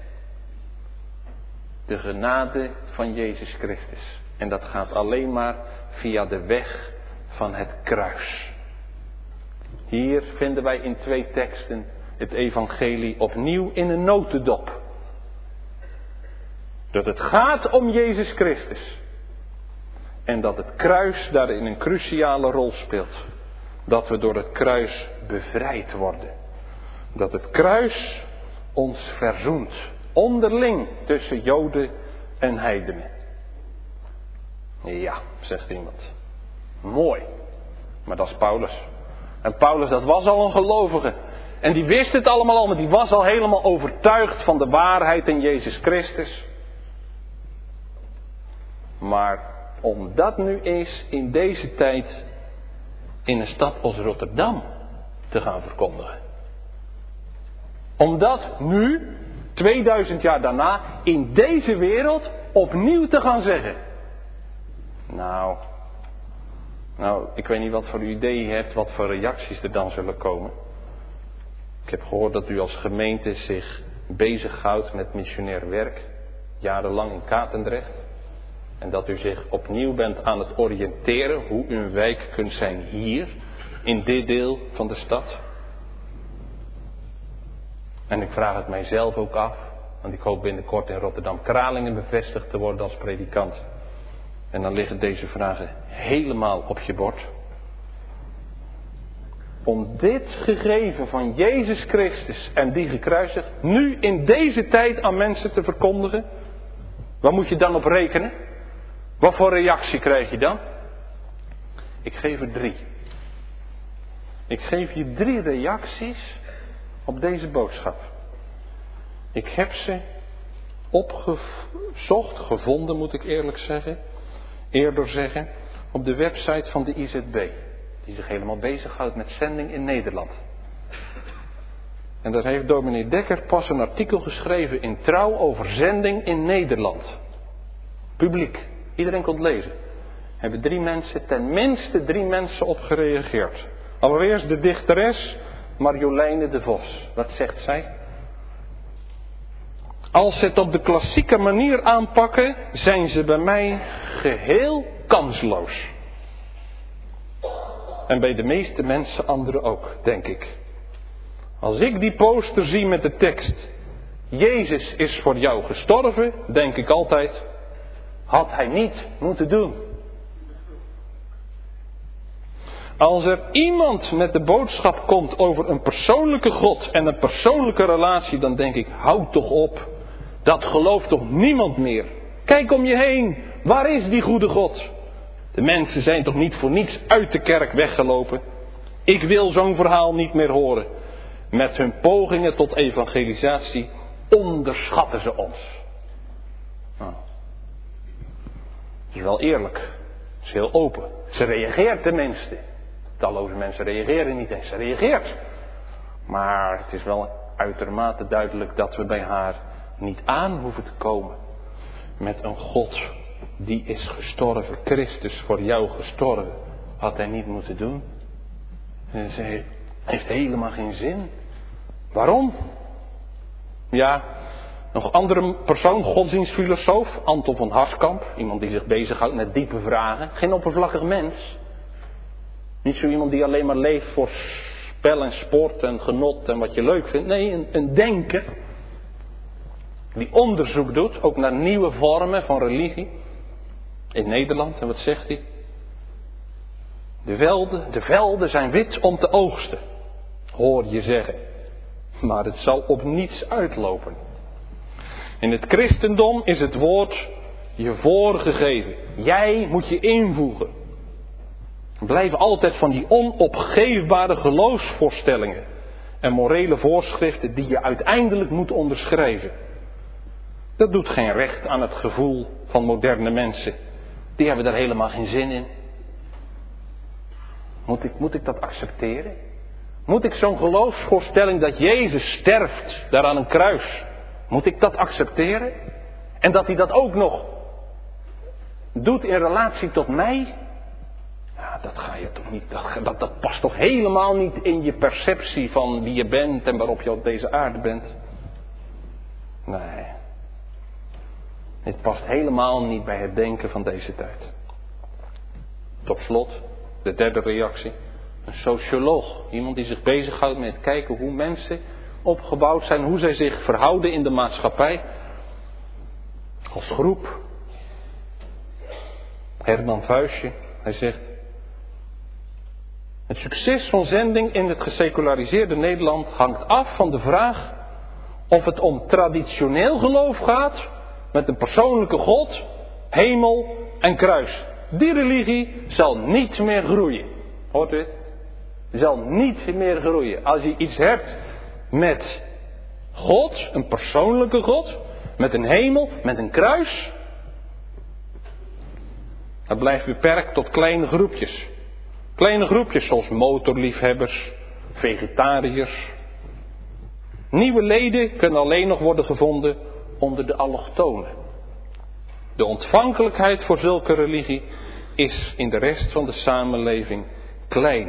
de genade van Jezus Christus. En dat gaat alleen maar via de weg van het kruis. Hier vinden wij in 2 teksten het evangelie opnieuw in een notendop. Dat het gaat om Jezus Christus. En dat het kruis daarin een cruciale rol speelt. Dat we door het kruis bevrijd worden. Dat het kruis ons verzoent. Onderling tussen Joden en heidenen. Ja, zegt iemand. Mooi. Maar dat is Paulus. En Paulus, dat was al een gelovige. En die wist het allemaal al, maar die was al helemaal overtuigd van de waarheid in Jezus Christus. Maar om dat nu eens in deze tijd in een stad als Rotterdam te gaan verkondigen. Om dat nu, 2000 jaar daarna, in deze wereld opnieuw te gaan zeggen. Nou, ik weet niet wat voor idee je hebt, wat voor reacties er dan zullen komen. Ik heb gehoord dat u als gemeente zich bezighoudt met missionair werk, jarenlang in Katendrecht. En dat u zich opnieuw bent aan het oriënteren hoe u een wijk kunt zijn hier, in dit deel van de stad. En ik vraag het mijzelf ook af, want ik hoop binnenkort in Rotterdam-Kralingen bevestigd te worden als predikant. En dan liggen deze vragen helemaal op je bord. Om dit gegeven van Jezus Christus en die gekruisigd nu in deze tijd aan mensen te verkondigen. Waar moet je dan op rekenen? Wat voor reactie krijg je dan? Ik geef er 3. Ik geef je 3 reacties op deze boodschap. Ik heb ze gevonden moet ik eerlijk zeggen. Eerder zeggen, op de website van de IZB. Die zich helemaal bezighoudt met zending in Nederland. En daar heeft dominee Dekker pas een artikel geschreven in Trouw over zending in Nederland. Publiek. Iedereen kon het lezen. Hebben 3 mensen, tenminste 3 mensen op gereageerd. Allereerst de dichteres Marjoleine de Vos. Wat zegt zij? Als ze het op de klassieke manier aanpakken, zijn ze bij mij geheel kansloos. En bij de meeste mensen anderen ook, denk ik. Als ik die poster zie met de tekst, Jezus is voor jou gestorven, denk ik altijd, had hij niet moeten doen. Als er iemand met de boodschap komt over een persoonlijke God en een persoonlijke relatie, dan denk ik, houd toch op. Dat gelooft toch niemand meer. Kijk om je heen. Waar is die goede God? De mensen zijn toch niet voor niets uit de kerk weggelopen. Ik wil zo'n verhaal niet meer horen. Met hun pogingen tot evangelisatie onderschatten ze ons. Nou, het is wel eerlijk. Het is heel open. Ze reageert tenminste. Talloze mensen reageren niet eens. Ze reageert. Maar het is wel uitermate duidelijk dat we bij haar niet aan hoeven te komen. Met een God die is gestorven. Christus voor jou gestorven. Had hij niet moeten doen. En ze heeft helemaal geen zin. Waarom? Ja, nog een andere persoon, godsdienstfilosoof, Anton van Harskamp. Iemand die zich bezighoudt met diepe vragen. Geen oppervlakkig mens. Niet zo iemand die alleen maar leeft voor spel en sport en genot en wat je leuk vindt. Nee, een denker. Die onderzoek doet, ook naar nieuwe vormen van religie. In Nederland, en wat zegt hij? De velden zijn wit om te oogsten. Hoor je zeggen. Maar het zal op niets uitlopen. In het christendom is het woord je voorgegeven. Jij moet je invoegen. Blijf altijd van die onopgeefbare geloofsvoorstellingen en morele voorschriften die je uiteindelijk moet onderschrijven. Dat doet geen recht aan het gevoel van moderne mensen. Die hebben daar helemaal geen zin in. Moet ik dat accepteren? Moet ik zo'n geloofsvoorstelling dat Jezus sterft daar aan een kruis, moet ik dat accepteren? En dat hij dat ook nog doet in relatie tot mij? Ja, dat ga je toch niet. Dat past toch helemaal niet in je perceptie van wie je bent en waarop je op deze aarde bent? Nee. Dit past helemaal niet bij het denken van deze tijd. Tot slot, de derde reactie. Een socioloog. Iemand die zich bezighoudt met kijken hoe mensen opgebouwd zijn. Hoe zij zich verhouden in de maatschappij. Als groep. Herman Vuijsje, hij zegt: het succes van zending in het geseculariseerde Nederland hangt af van de vraag of het om traditioneel geloof gaat met een persoonlijke God, hemel en kruis. Die religie zal niet meer groeien. Hoort u het? Zal niet meer groeien. Als je iets hebt met God, een persoonlijke God, met een hemel, met een kruis, dat blijft beperkt tot kleine groepjes. Kleine groepjes zoals motorliefhebbers, vegetariërs. Nieuwe leden kunnen alleen nog worden gevonden onder de allochtonen. De ontvankelijkheid voor zulke religie is in de rest van de samenleving klein.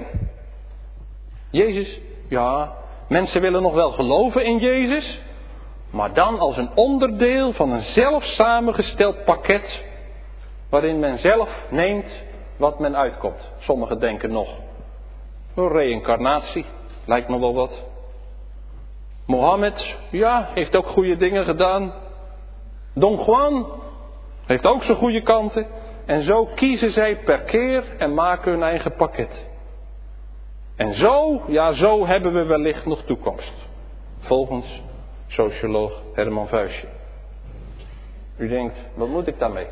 Jezus, ja, mensen willen nog wel geloven in Jezus, maar dan als een onderdeel van een zelf samengesteld pakket, waarin men zelf neemt wat men uitkomt. Sommigen denken nog, een reïncarnatie, lijkt me wel wat. Mohammed, ja, heeft ook goede dingen gedaan. Don Juan heeft ook zijn goede kanten. En zo kiezen zij per keer en maken hun eigen pakket. En zo, ja, zo hebben we wellicht nog toekomst. Volgens socioloog Herman Vuijsje. U denkt, wat moet ik daarmee?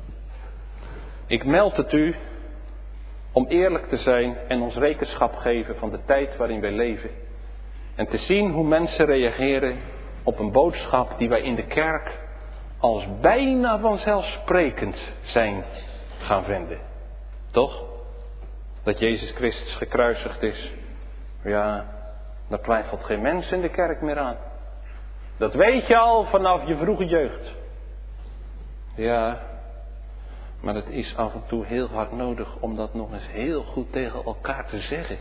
Ik meld het u om eerlijk te zijn en ons rekenschap geven van de tijd waarin wij leven. En te zien hoe mensen reageren op een boodschap die wij in de kerk als bijna vanzelfsprekend zijn gaan vinden. Toch? Dat Jezus Christus gekruisigd is. Ja, daar twijfelt geen mens in de kerk meer aan. Dat weet je al vanaf je vroege jeugd. Ja, maar het is af en toe heel hard nodig om dat nog eens heel goed tegen elkaar te zeggen.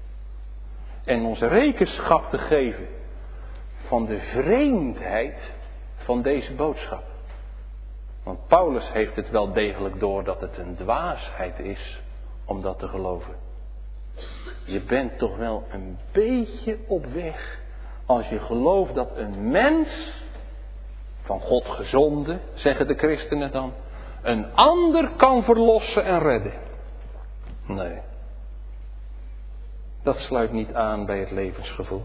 En ons rekenschap te geven van de vreemdheid van deze boodschap. Want Paulus heeft het wel degelijk door dat het een dwaasheid is om dat te geloven. Je bent toch wel een beetje op weg als je gelooft dat een mens, van God gezonden, zeggen de christenen dan, een ander kan verlossen en redden. Nee. Dat sluit niet aan bij het levensgevoel.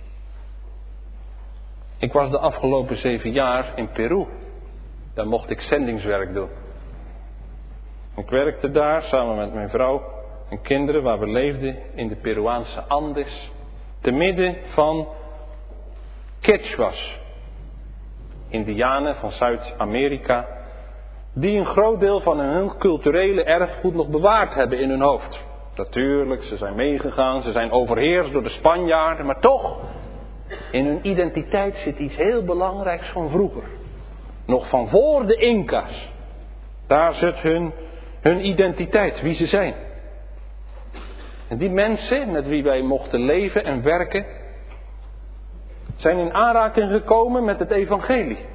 Ik was de afgelopen 7 jaar in Peru. Daar mocht ik zendingswerk doen. Ik werkte daar samen met mijn vrouw en kinderen waar we leefden in de Peruaanse Andes. Te midden van Quechuas. Indianen van Zuid-Amerika. Die een groot deel van hun culturele erfgoed nog bewaard hebben in hun hoofd. Natuurlijk, ze zijn meegegaan, ze zijn overheerst door de Spanjaarden, maar toch, in hun identiteit zit iets heel belangrijks van vroeger. Nog van voor de Inca's. Daar zit hun identiteit, wie ze zijn. En die mensen met wie wij mochten leven en werken, zijn in aanraking gekomen met het evangelie.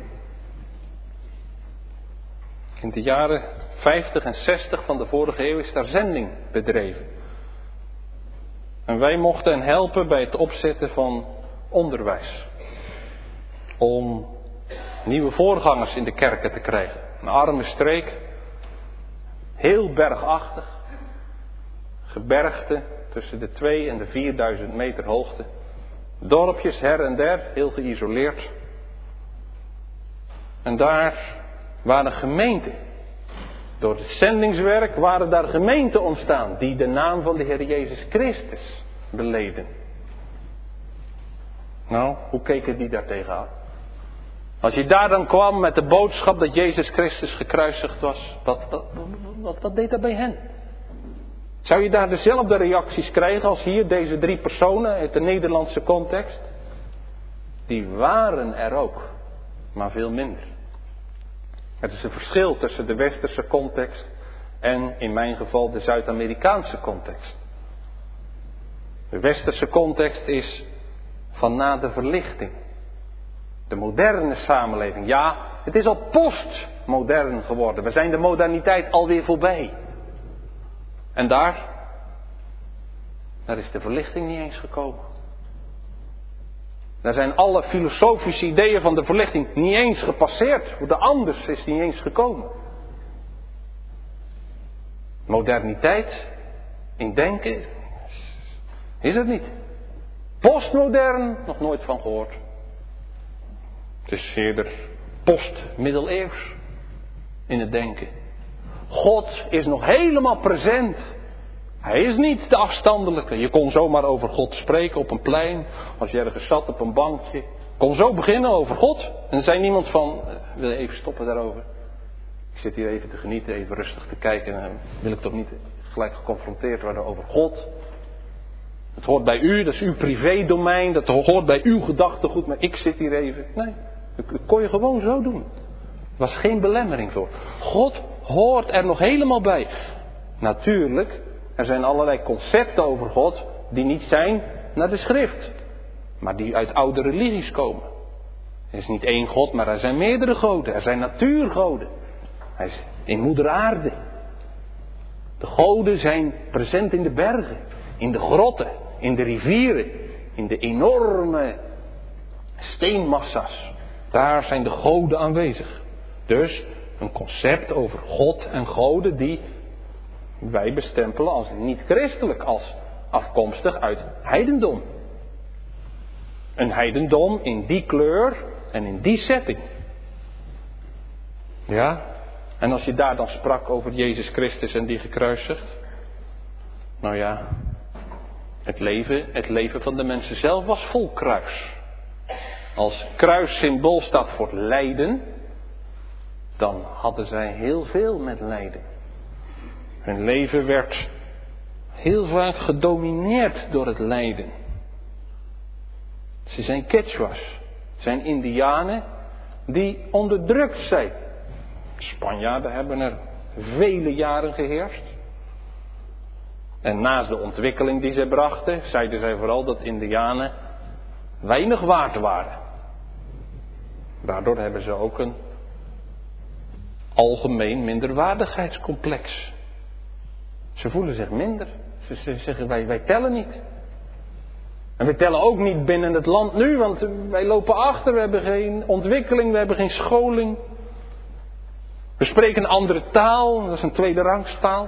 In de jaren 50 en 60 van de vorige eeuw is daar zending bedreven. En wij mochten hen helpen bij het opzetten van onderwijs. Om nieuwe voorgangers in de kerken te krijgen. Een arme streek. Heel bergachtig. Gebergte tussen de 2 en de 4000 meter hoogte. Dorpjes her en der, heel geïsoleerd. En daar waren gemeenten. Door het zendingswerk waren daar gemeenten ontstaan die de naam van de Heer Jezus Christus beleden. Nou, hoe keken die daar tegenaan? Als je daar dan kwam met de boodschap dat Jezus Christus gekruisigd was, wat deed dat bij hen? Zou je daar dezelfde reacties krijgen als hier deze 3 personen uit de Nederlandse context? Die waren er ook, maar veel minder. Het is een verschil tussen de westerse context en in mijn geval de Zuid-Amerikaanse context. De westerse context is van na de verlichting. De moderne samenleving. Ja, het is al postmodern geworden. We zijn de moderniteit alweer voorbij. En daar is de verlichting niet eens gekomen. Daar zijn alle filosofische ideeën van de verlichting niet eens gepasseerd. De anders is niet eens gekomen. Moderniteit in denken is het niet. Postmodern, nog nooit van gehoord. Het is eerder post-middeleeuws in het denken. God is nog helemaal present. Hij is niet de afstandelijke. Je kon zomaar over God spreken op een plein. Als je ergens zat op een bankje. Je kon zo beginnen over God. En er zei niemand van, wil je even stoppen daarover? Ik zit hier even te genieten, even rustig te kijken. En dan wil ik toch niet gelijk geconfronteerd worden over God. Het hoort bij u, dat is uw privédomein. Dat hoort bij uw gedachtegoed. Maar ik zit hier even. Nee, dat kon je gewoon zo doen. Er was geen belemmering voor. God hoort er nog helemaal bij. Natuurlijk, er zijn allerlei concepten over God die niet zijn naar de schrift. Maar die uit oude religies komen. Er is niet één God, maar er zijn meerdere goden. Er zijn natuurgoden. Hij is in moeder aarde. De goden zijn present in de bergen, in de grotten, in de rivieren, in de enorme steenmassa's. Daar zijn de goden aanwezig. Dus een concept over God en goden die wij bestempelen als niet christelijk, als afkomstig uit heidendom. Een heidendom in die kleur en in die setting. Ja, en als je daar dan sprak over Jezus Christus en die gekruisigd. Nou ja, het leven van de mensen zelf was vol kruis. Als kruissymbool staat voor lijden, dan hadden zij heel veel met lijden. Hun leven werd heel vaak gedomineerd door het lijden. Ze zijn Quechuas, zijn Indianen die onderdrukt zijn. Spanjaarden hebben er vele jaren geheerst. En naast de ontwikkeling die zij brachten, zeiden zij vooral dat Indianen weinig waard waren. Daardoor hebben ze ook een algemeen minderwaardigheidscomplex. Ze voelen zich minder. Ze zeggen wij tellen niet. En we tellen ook niet binnen het land nu, want wij lopen achter, we hebben geen ontwikkeling, we hebben geen scholing. We spreken een andere taal, dat is een tweederangstaal.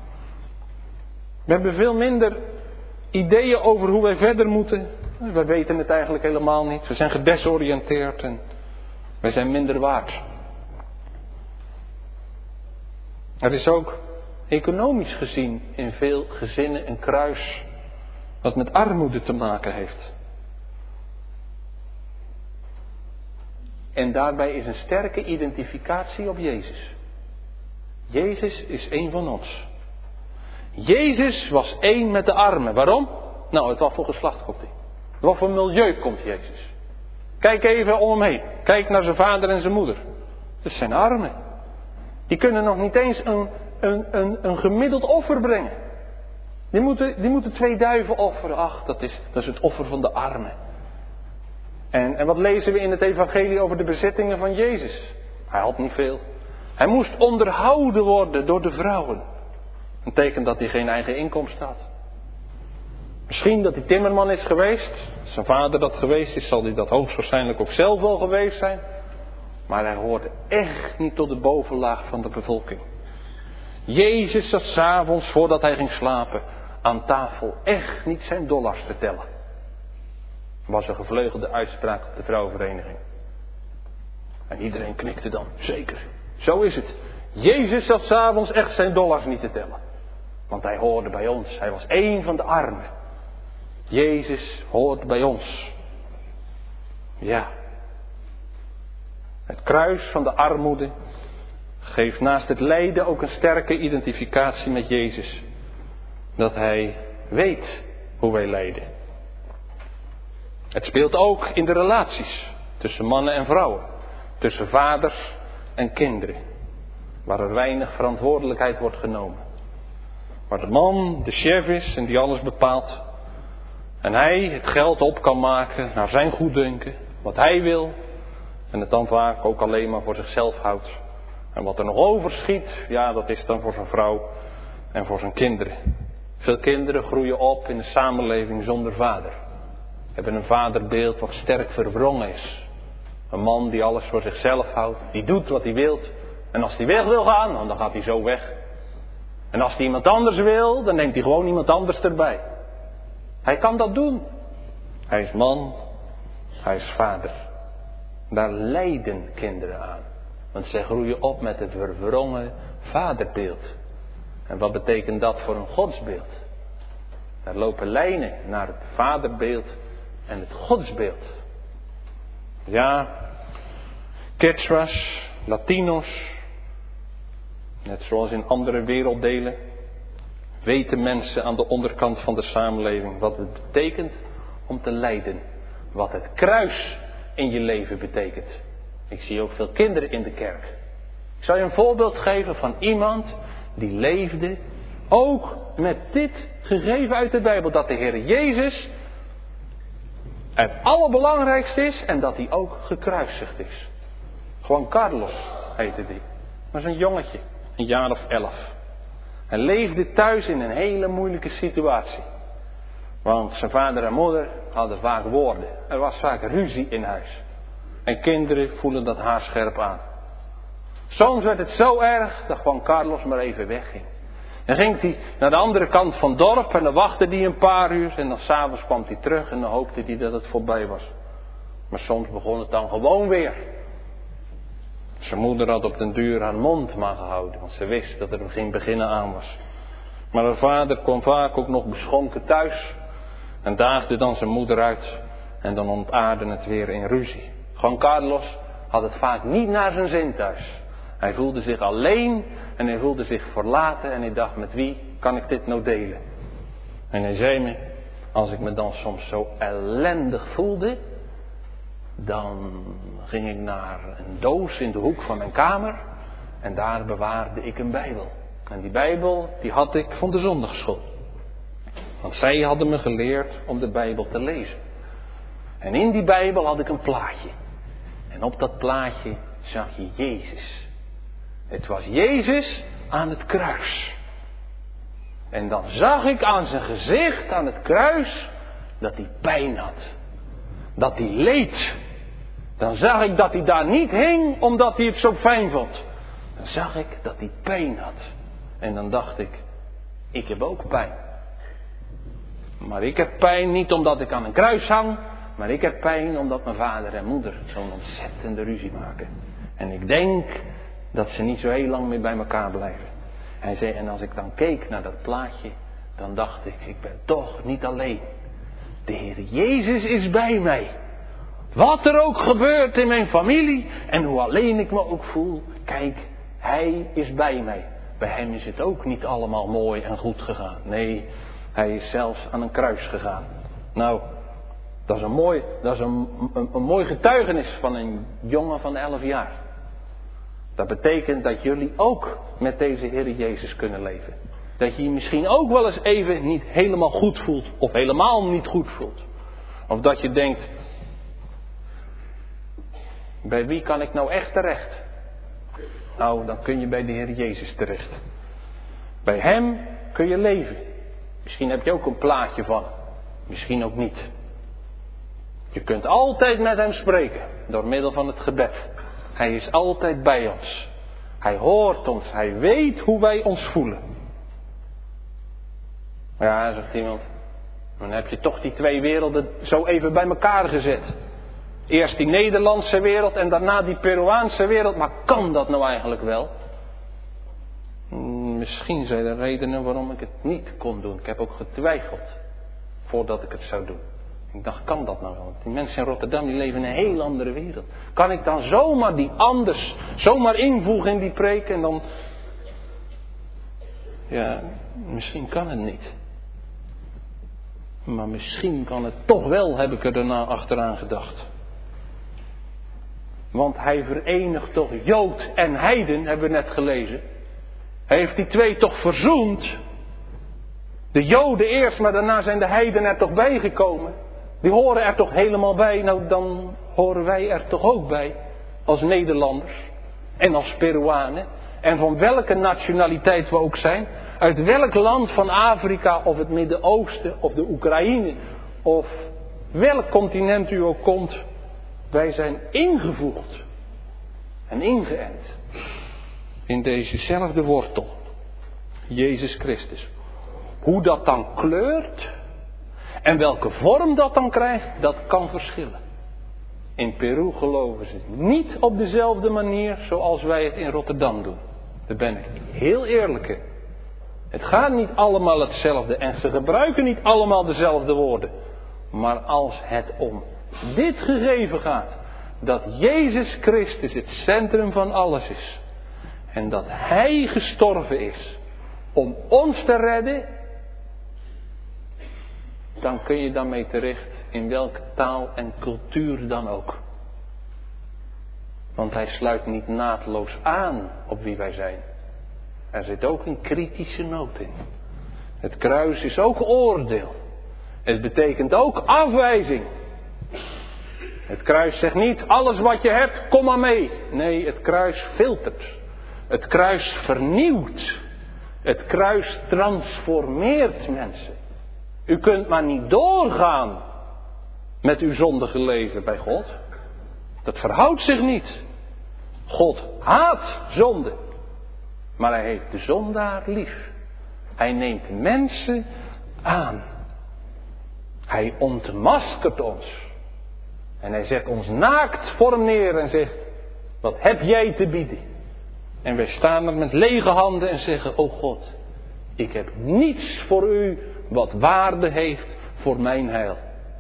We hebben veel minder ideeën over hoe wij verder moeten. Wij weten het eigenlijk helemaal niet. We zijn gedesoriënteerd en wij zijn minder waard. Er is ook economisch gezien in veel gezinnen een kruis wat met armoede te maken heeft. En daarbij is een sterke identificatie op Jezus. Jezus is één van ons. Jezus was één met de armen. Waarom? Nou, uit wat voor geslacht komt hij? Wat voor milieu komt Jezus? Kijk even om hem heen. Kijk naar zijn vader en zijn moeder. Dat zijn armen. Die kunnen nog niet eens een gemiddeld offer brengen. Die moeten 2 duiven offeren. Ach, dat is het offer van de armen. En wat lezen we in het evangelie over de bezittingen van Jezus? Hij had niet veel. Hij moest onderhouden worden door de vrouwen. Een teken dat hij geen eigen inkomsten had. Misschien dat hij timmerman is geweest. Als zijn vader dat geweest is, zal hij dat hoogstwaarschijnlijk ook zelf wel geweest zijn. Maar hij hoorde echt niet tot de bovenlaag van de bevolking. Jezus zat 's avonds voordat hij ging slapen aan tafel echt niet zijn dollars te tellen. Was een gevleugelde uitspraak op de vrouwenvereniging. En iedereen knikte dan, zeker. Zo is het. Jezus zat 's avonds echt zijn dollars niet te tellen. Want hij hoorde bij ons. Hij was één van de armen. Jezus hoort bij ons. Ja. Het kruis van de armoede geeft naast het lijden ook een sterke identificatie met Jezus. Dat hij weet hoe wij lijden. Het speelt ook in de relaties tussen mannen en vrouwen. Tussen vaders en kinderen. Waar er weinig verantwoordelijkheid wordt genomen. Waar de man de chef is en die alles bepaalt. En hij het geld op kan maken naar zijn goeddunken. Wat hij wil. En het dan vaak ook alleen maar voor zichzelf houdt. En wat er nog overschiet, ja, dat is dan voor zijn vrouw en voor zijn kinderen. Veel kinderen groeien op in een samenleving zonder vader. Hebben een vaderbeeld wat sterk verwrongen is. Een man die alles voor zichzelf houdt. Die doet wat hij wilt. En als hij weg wil gaan, dan gaat hij zo weg. En als hij iemand anders wil, dan neemt hij gewoon iemand anders erbij. Hij kan dat doen. Hij is man, hij is vader. Daar lijden kinderen aan. Want ze groeien op met het verwrongen vaderbeeld. En wat betekent dat voor een godsbeeld? Daar lopen lijnen naar het vaderbeeld en het godsbeeld. Ja, Quechuas, Latino's, net zoals in andere werelddelen, weten mensen aan de onderkant van de samenleving wat het betekent om te lijden. Wat het kruis in je leven betekent. Ik zie ook veel kinderen in de kerk. Ik zal je een voorbeeld geven van iemand die leefde ook met dit gegeven uit de Bijbel. Dat de Heer Jezus het allerbelangrijkste is en dat hij ook gekruisigd is. Juan Carlos heette die. Dat was een jongetje, een jaar of 11. Hij leefde thuis in een hele moeilijke situatie. Want zijn vader en moeder hadden vaak woorden. Er was vaak ruzie in huis. En kinderen voelen dat haarscherp aan. Soms werd het zo erg dat Juan Carlos maar even wegging. Dan ging hij naar de andere kant van het dorp en dan wachtte hij een paar uur. En dan 's avonds kwam hij terug en dan hoopte hij dat het voorbij was. Maar soms begon het dan gewoon weer. Zijn moeder had op den duur haar mond maar gehouden. Want ze wist dat er geen beginnen aan was. Maar haar vader kwam vaak ook nog beschonken thuis. En daagde dan zijn moeder uit. En dan ontaarde het weer in ruzie. Juan Carlos had het vaak niet naar zijn zin thuis. Hij voelde zich alleen en hij voelde zich verlaten. En hij dacht, met wie kan ik dit nou delen? En hij zei me, als ik me dan soms zo ellendig voelde, dan ging ik naar een doos in de hoek van mijn kamer. En daar bewaarde ik een Bijbel. En die Bijbel, die had ik van de zondagschool. Want zij hadden me geleerd om de Bijbel te lezen. En in die Bijbel had ik een plaatje. En op dat plaatje zag je Jezus. Het was Jezus aan het kruis. En dan zag ik aan zijn gezicht, aan het kruis, dat hij pijn had. Dat hij leed. Dan zag ik dat hij daar niet hing omdat hij het zo fijn vond. Dan zag ik dat hij pijn had. En dan dacht ik heb ook pijn. Maar ik heb pijn niet omdat ik aan een kruis hang. Maar ik heb pijn omdat mijn vader en moeder zo'n ontzettende ruzie maken. En ik denk dat ze niet zo heel lang meer bij elkaar blijven. Hij zei, en als ik dan keek naar dat plaatje, dan dacht ik ben toch niet alleen. De Heer Jezus is bij mij. Wat er ook gebeurt in mijn familie en hoe alleen ik me ook voel, kijk, Hij is bij mij. Bij Hem is het ook niet allemaal mooi en goed gegaan. Nee, Hij is zelfs aan een kruis gegaan. Nou, dat is een mooi getuigenis van een jongen van 11 jaar. Dat betekent dat jullie ook met deze Heer Jezus kunnen leven. Dat je je misschien ook wel eens even niet helemaal goed voelt. Of helemaal niet goed voelt. Of dat je denkt, bij wie kan ik nou echt terecht? Nou, dan kun je bij de Heer Jezus terecht. Bij Hem kun je leven. Misschien heb je ook een plaatje van. Misschien ook niet. Je kunt altijd met Hem spreken. Door middel van het gebed. Hij is altijd bij ons. Hij hoort ons. Hij weet hoe wij ons voelen. Ja, zegt iemand. Dan heb je toch die twee werelden zo even bij elkaar gezet. Eerst die Nederlandse wereld en daarna die Peruaanse wereld. Maar kan dat nou eigenlijk wel? Misschien zijn er redenen waarom ik het niet kon doen. Ik heb ook getwijfeld voordat ik het zou doen. Ik dacht, kan dat nou wel? Want die mensen in Rotterdam die leven in een heel andere wereld. Kan ik dan zomaar die anders, zomaar invoegen in die preek en dan... Ja, misschien kan het niet. Maar misschien kan het toch wel, heb ik er daarna achteraan gedacht. Want hij verenigt toch Jood en Heiden, hebben we net gelezen. Hij heeft die twee toch verzoend. De Joden eerst, maar daarna zijn de Heiden er toch bijgekomen. Die horen er toch helemaal bij. Nou, dan horen wij er toch ook bij. Als Nederlanders. En als Peruanen. En van welke nationaliteit we ook zijn. Uit welk land van Afrika of het Midden-Oosten of de Oekraïne. Of welk continent u ook komt. Wij zijn ingevoegd. En ingeënt. In dezezelfde wortel. Jezus Christus. Hoe dat dan kleurt en welke vorm dat dan krijgt, dat kan verschillen. In Peru geloven ze niet op dezelfde manier zoals wij het in Rotterdam doen. Daar ben ik heel eerlijk in. Het gaat niet allemaal hetzelfde en ze gebruiken niet allemaal dezelfde woorden. Maar als het om dit gegeven gaat, dat Jezus Christus het centrum van alles is. En dat Hij gestorven is om ons te redden. Dan kun je daarmee terecht in welke taal en cultuur dan ook. Want Hij sluit niet naadloos aan op wie wij zijn. Er zit ook een kritische noot in. Het kruis is ook oordeel. Het betekent ook afwijzing. Het kruis zegt niet, alles wat je hebt, kom maar mee. Nee, het kruis filtert. Het kruis vernieuwt. Het kruis transformeert mensen. U kunt maar niet doorgaan met uw zondige leven bij God. Dat verhoudt zich niet. God haat zonde. Maar Hij heeft de zondaar lief. Hij neemt mensen aan. Hij ontmaskert ons. En Hij zet ons naakt voor hem neer en zegt, wat heb jij te bieden? En wij staan er met lege handen en zeggen, o God, ik heb niets voor u wat waarde heeft voor mijn heil.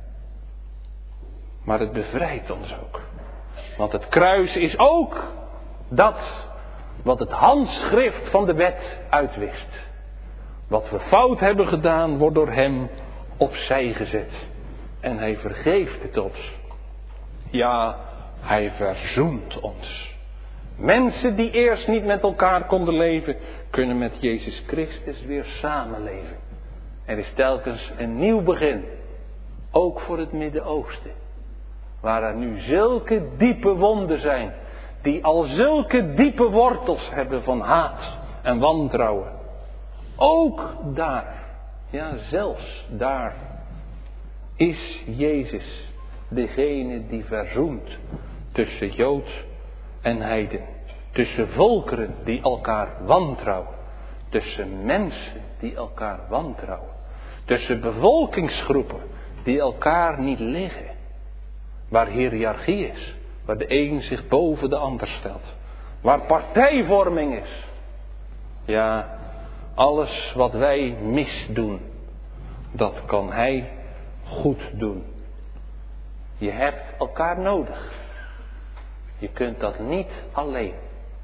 Maar het bevrijdt ons ook. Want het kruis is ook dat wat het handschrift van de wet uitwist. Wat we fout hebben gedaan, wordt door Hem opzij gezet. En Hij vergeeft het ons. Ja, Hij verzoent ons. Mensen die eerst niet met elkaar konden leven, kunnen met Jezus Christus weer samenleven. Er is telkens een nieuw begin. Ook voor het Midden-Oosten. Waar er nu zulke diepe wonden zijn. Die al zulke diepe wortels hebben van haat en wantrouwen. Ook daar, ja zelfs daar, is Jezus degene die verzoent tussen Jood en heiden. Tussen volkeren die elkaar wantrouwen. Tussen mensen die elkaar wantrouwen. Tussen bevolkingsgroepen die elkaar niet liggen. Waar hiërarchie is. Waar de een zich boven de ander stelt. Waar partijvorming is. Ja, alles wat wij misdoen, dat kan Hij goed doen. Je hebt elkaar nodig. Je kunt dat niet alleen.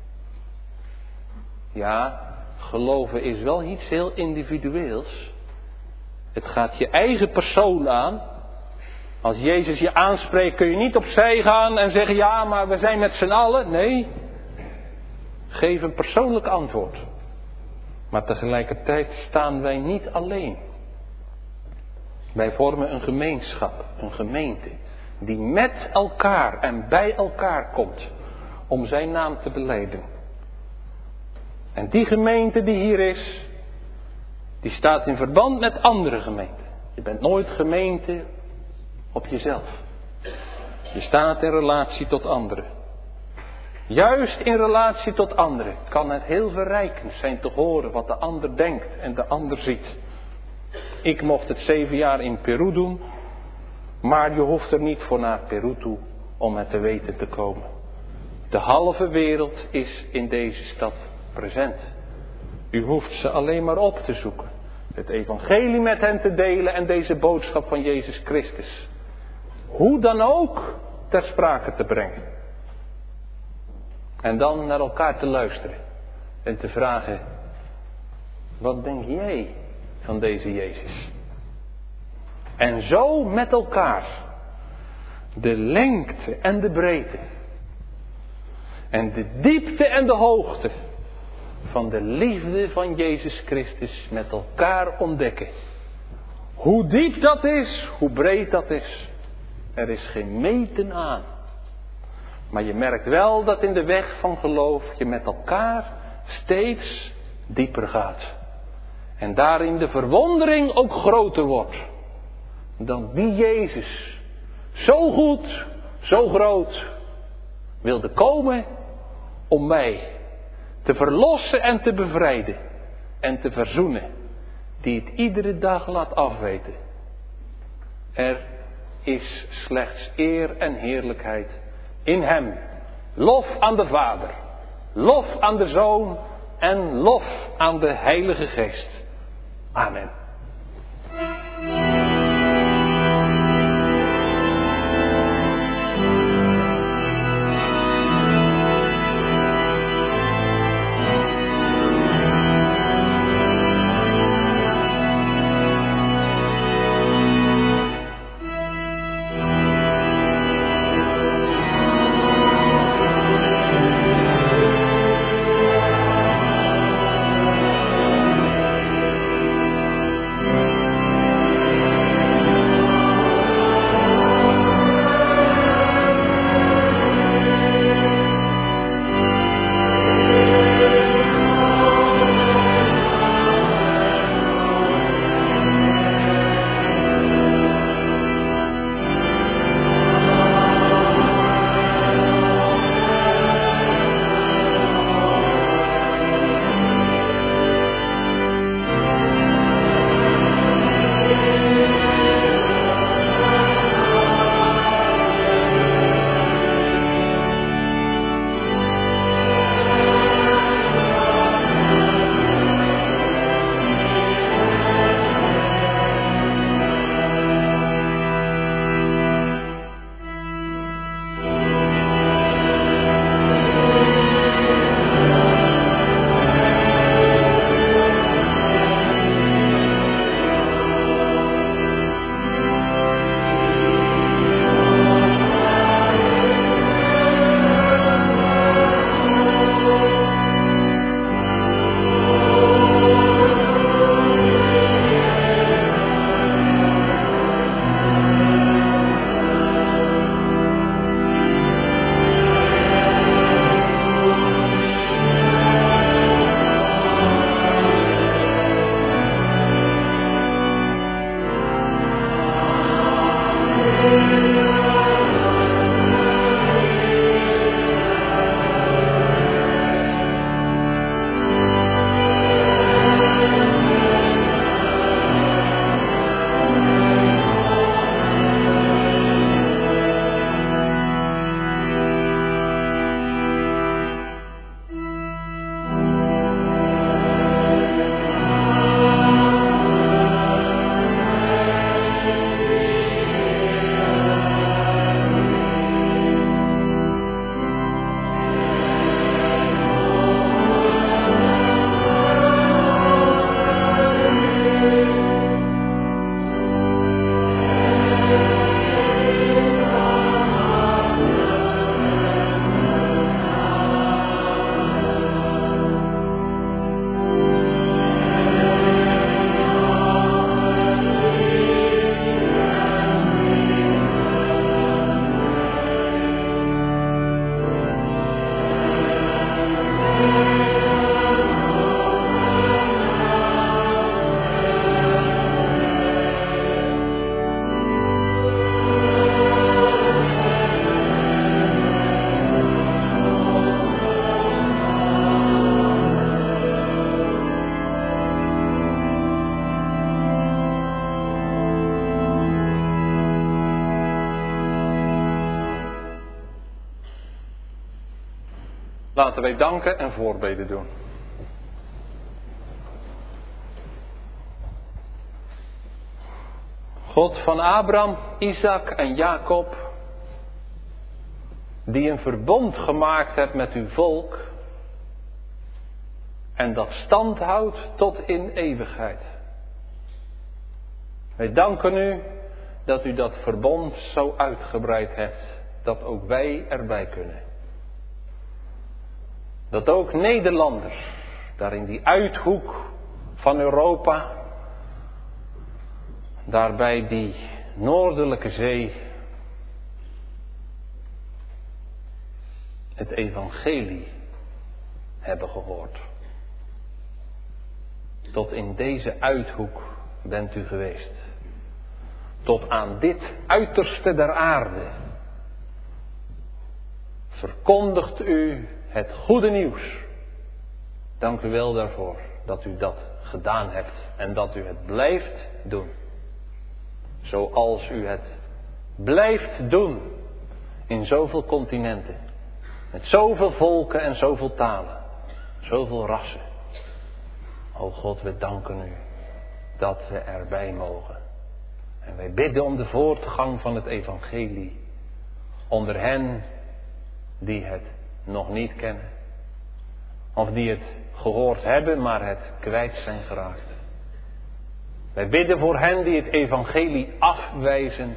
Ja, geloven is wel iets heel individueels. Het gaat je eigen persoon aan. Als Jezus je aanspreekt kun je niet opzij gaan en zeggen, ja, maar we zijn met z'n allen. Nee, geef een persoonlijk antwoord. Maar tegelijkertijd staan wij niet alleen. Wij vormen een gemeenschap, een gemeente, die met elkaar en bij elkaar komt om zijn naam te belijden. En die gemeente die hier is, die staat in verband met andere gemeenten. Je bent nooit gemeente op jezelf. Je staat in relatie tot anderen. Juist in relatie tot anderen kan het heel verrijkend zijn te horen wat de ander denkt en de ander ziet. Ik mocht het 7 jaar in Peru doen, maar je hoeft er niet voor naar Peru toe om het te weten te komen. De halve wereld is in deze stad present. U hoeft ze alleen maar op te zoeken. Het evangelie met hen te delen en deze boodschap van Jezus Christus. Hoe dan ook ter sprake te brengen. En dan naar elkaar te luisteren. En te vragen. Wat denk jij van deze Jezus? En zo met elkaar. De lengte en de breedte. En de diepte en de hoogte. Van de liefde van Jezus Christus met elkaar ontdekken. Hoe diep dat is, hoe breed dat is. Er is geen meten aan. Maar je merkt wel dat in de weg van geloof je met elkaar steeds dieper gaat. En daarin de verwondering ook groter wordt. Dan die Jezus zo goed, zo groot wilde komen om mij te verlossen en te bevrijden. en te verzoenen, die het iedere dag laat afweten. Er is slechts eer en heerlijkheid in hem. Lof aan de Vader, lof aan de Zoon en lof aan de Heilige Geest. Amen. Laten wij danken en voorbeden doen. God van Abraham, Isaac en Jacob, die een verbond gemaakt hebt met uw volk en dat stand houdt tot in eeuwigheid. Wij danken u dat u dat verbond zo uitgebreid hebt, dat ook wij erbij kunnen. Dat ook Nederlanders, daar in die uithoek van Europa, daar bij die Noordelijke Zee, het evangelie hebben gehoord. Tot in deze uithoek bent u geweest. Tot aan dit uiterste der aarde verkondigt u het goede nieuws. Dank u wel daarvoor. dat u dat gedaan hebt en dat u het blijft doen. Zoals u het blijft doen in zoveel continenten. Met zoveel volken en zoveel talen. Zoveel rassen. O God, we danken u dat we erbij mogen. En wij bidden om de voortgang van het evangelie. Onder hen die het nog niet kennen. Of die het gehoord hebben, maar het kwijt zijn geraakt. Wij bidden voor hen die het evangelie afwijzen.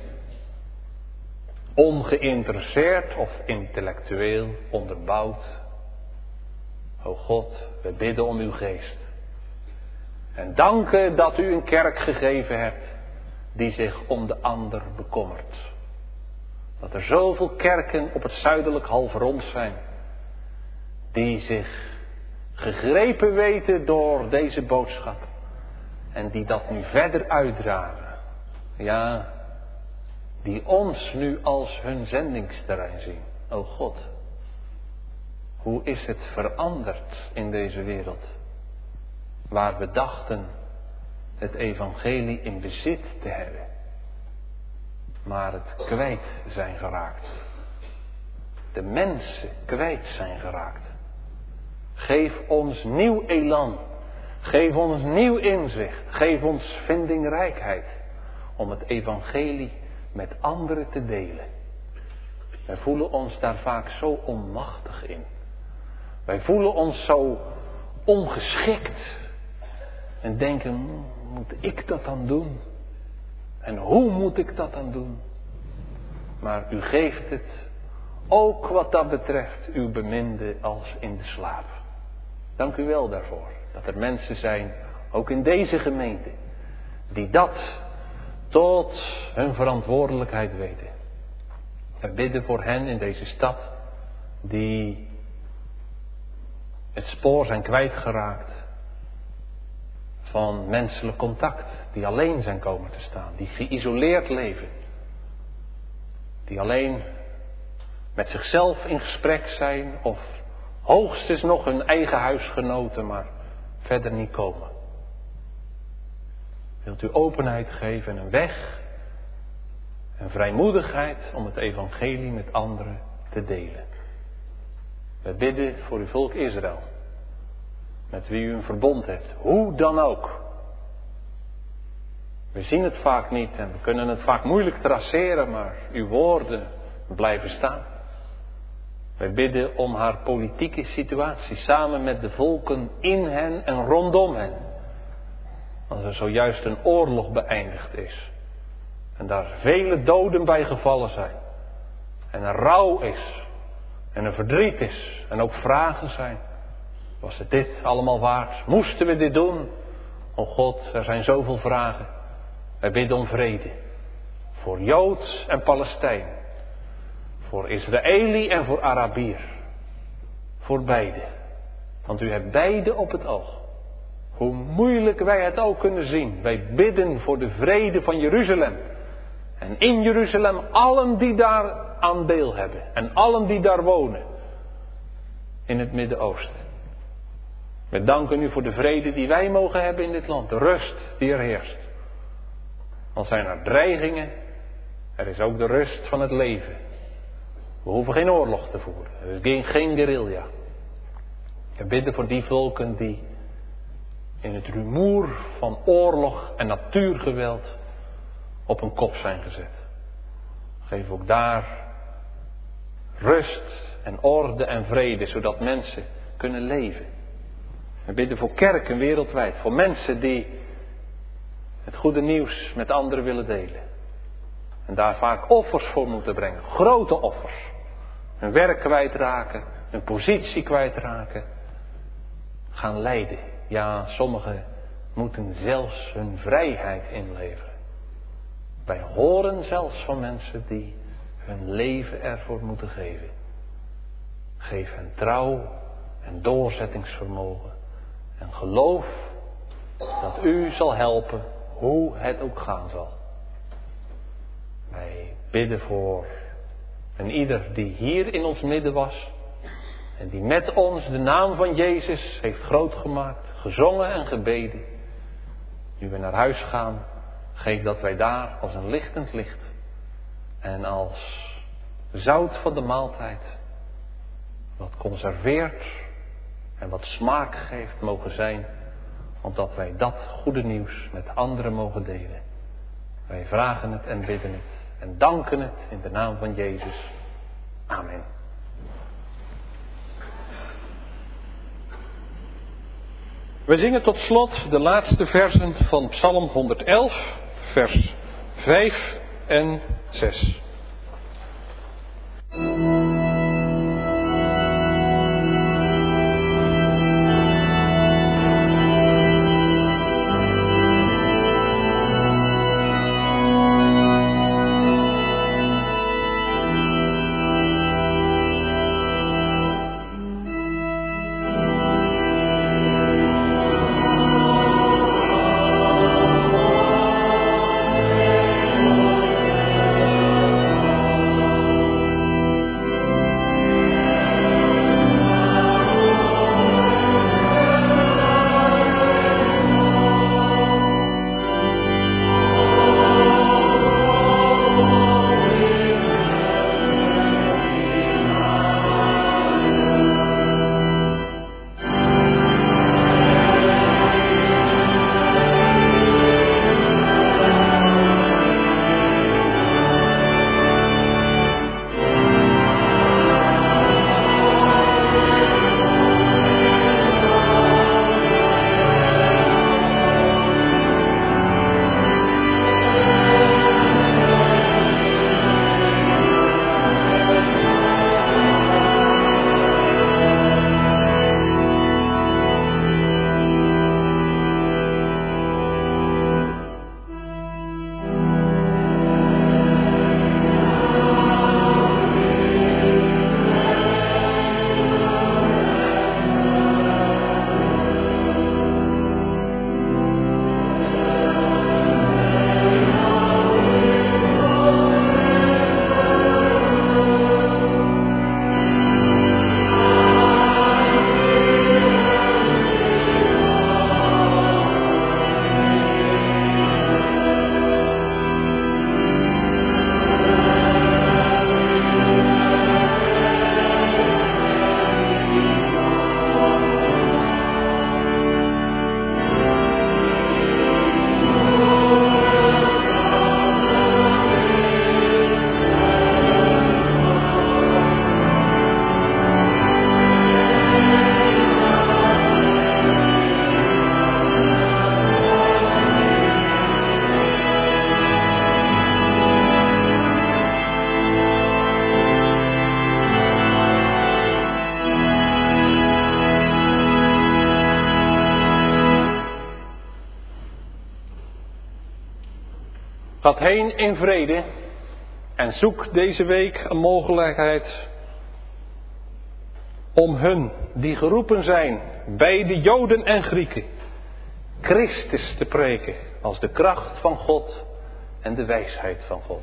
Ongeïnteresseerd of intellectueel onderbouwd. O God, we bidden om uw geest. En danken dat u een kerk gegeven hebt die zich om de ander bekommert. Dat er zoveel kerken op het zuidelijk halfrond zijn die zich gegrepen weten door deze boodschap. En die dat nu verder uitdragen. Ja, die ons nu als hun zendingsterrein zien. O God, hoe is het veranderd in deze wereld. Waar we dachten het evangelie in bezit te hebben. Maar het kwijt zijn geraakt. De mensen kwijt zijn geraakt. Geef ons nieuw elan. Geef ons nieuw inzicht. Geef ons vindingrijkheid. Om het evangelie met anderen te delen. Wij voelen ons daar vaak zo onmachtig in. Wij voelen ons zo ongeschikt. En denken, moet ik dat dan doen? En hoe moet ik dat dan doen? Maar u geeft het, ook wat dat betreft, uw beminde als in de slaap. Dank u wel daarvoor. Dat er mensen zijn, ook in deze gemeente, die dat tot hun verantwoordelijkheid weten. We bidden voor hen in deze stad, die het spoor zijn kwijtgeraakt van menselijk contact, die alleen zijn komen te staan, die geïsoleerd leven, die alleen met zichzelf in gesprek zijn of hoogstens nog hun eigen huisgenoten, maar verder niet komen. Wilt u openheid geven en een weg en vrijmoedigheid om het evangelie met anderen te delen. We bidden voor uw volk Israël, met wie u een verbond hebt, hoe dan ook. We zien het vaak niet en we kunnen het vaak moeilijk traceren, maar uw woorden blijven staan. Wij bidden om haar politieke situatie samen met de volken in hen en rondom hen. Als er zojuist een oorlog beëindigd is en daar vele doden bij gevallen zijn en er rouw is en er verdriet is en ook vragen zijn. Was het dit allemaal waard? Moesten we dit doen? O God, er zijn zoveel vragen. Wij bidden om vrede. Voor Joods en Palestijn. Voor Israëli en voor Arabier. Voor beide. Want u hebt beide op het oog. Hoe moeilijk wij het ook kunnen zien. Wij bidden voor de vrede van Jeruzalem. En in Jeruzalem allen die daar aan deel hebben. En allen die daar wonen. In het Midden-Oosten. We danken u voor de vrede die wij mogen hebben in dit land. De rust die er heerst. Al zijn er dreigingen. Er is ook de rust van het leven. We hoeven geen oorlog te voeren. Er is geen guerrilla. We bidden voor die volken die in het rumoer van oorlog en natuurgeweld op hun kop zijn gezet. Geef ook daar rust en orde en vrede, zodat mensen kunnen leven. We bidden voor kerken wereldwijd, voor mensen die het goede nieuws met anderen willen delen. En daar vaak offers voor moeten brengen, grote offers. Hun werk kwijtraken, hun positie kwijtraken. Gaan lijden. Ja, sommigen moeten zelfs hun vrijheid inleveren. Wij horen zelfs van mensen die hun leven ervoor moeten geven. Geef hen trouw en doorzettingsvermogen. En geloof dat u zal helpen hoe het ook gaan zal. Wij bidden voor en ieder die hier in ons midden was. En die met ons de naam van Jezus heeft grootgemaakt, gezongen en gebeden. Nu we naar huis gaan, geef dat wij daar als een lichtend licht en als zout van de maaltijd, wat conserveert en wat smaak geeft mogen zijn, omdat wij dat goede nieuws met anderen mogen delen. Wij vragen het en bidden het en danken het in de naam van Jezus. Amen. We zingen tot slot de laatste versen van Psalm 111, vers 5 en 6. Gaat heen in vrede en zoek deze week een mogelijkheid om hun die geroepen zijn bij de Joden en Grieken Christus te preken als de kracht van God en de wijsheid van God.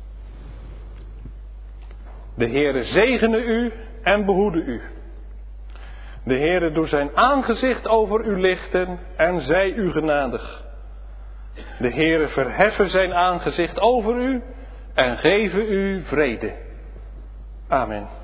De Heere zegene u en behoede u. De Heere doet zijn aangezicht over u lichten en zij u genadig. De Heere verheffen zijn aangezicht over u en geven u vrede. Amen.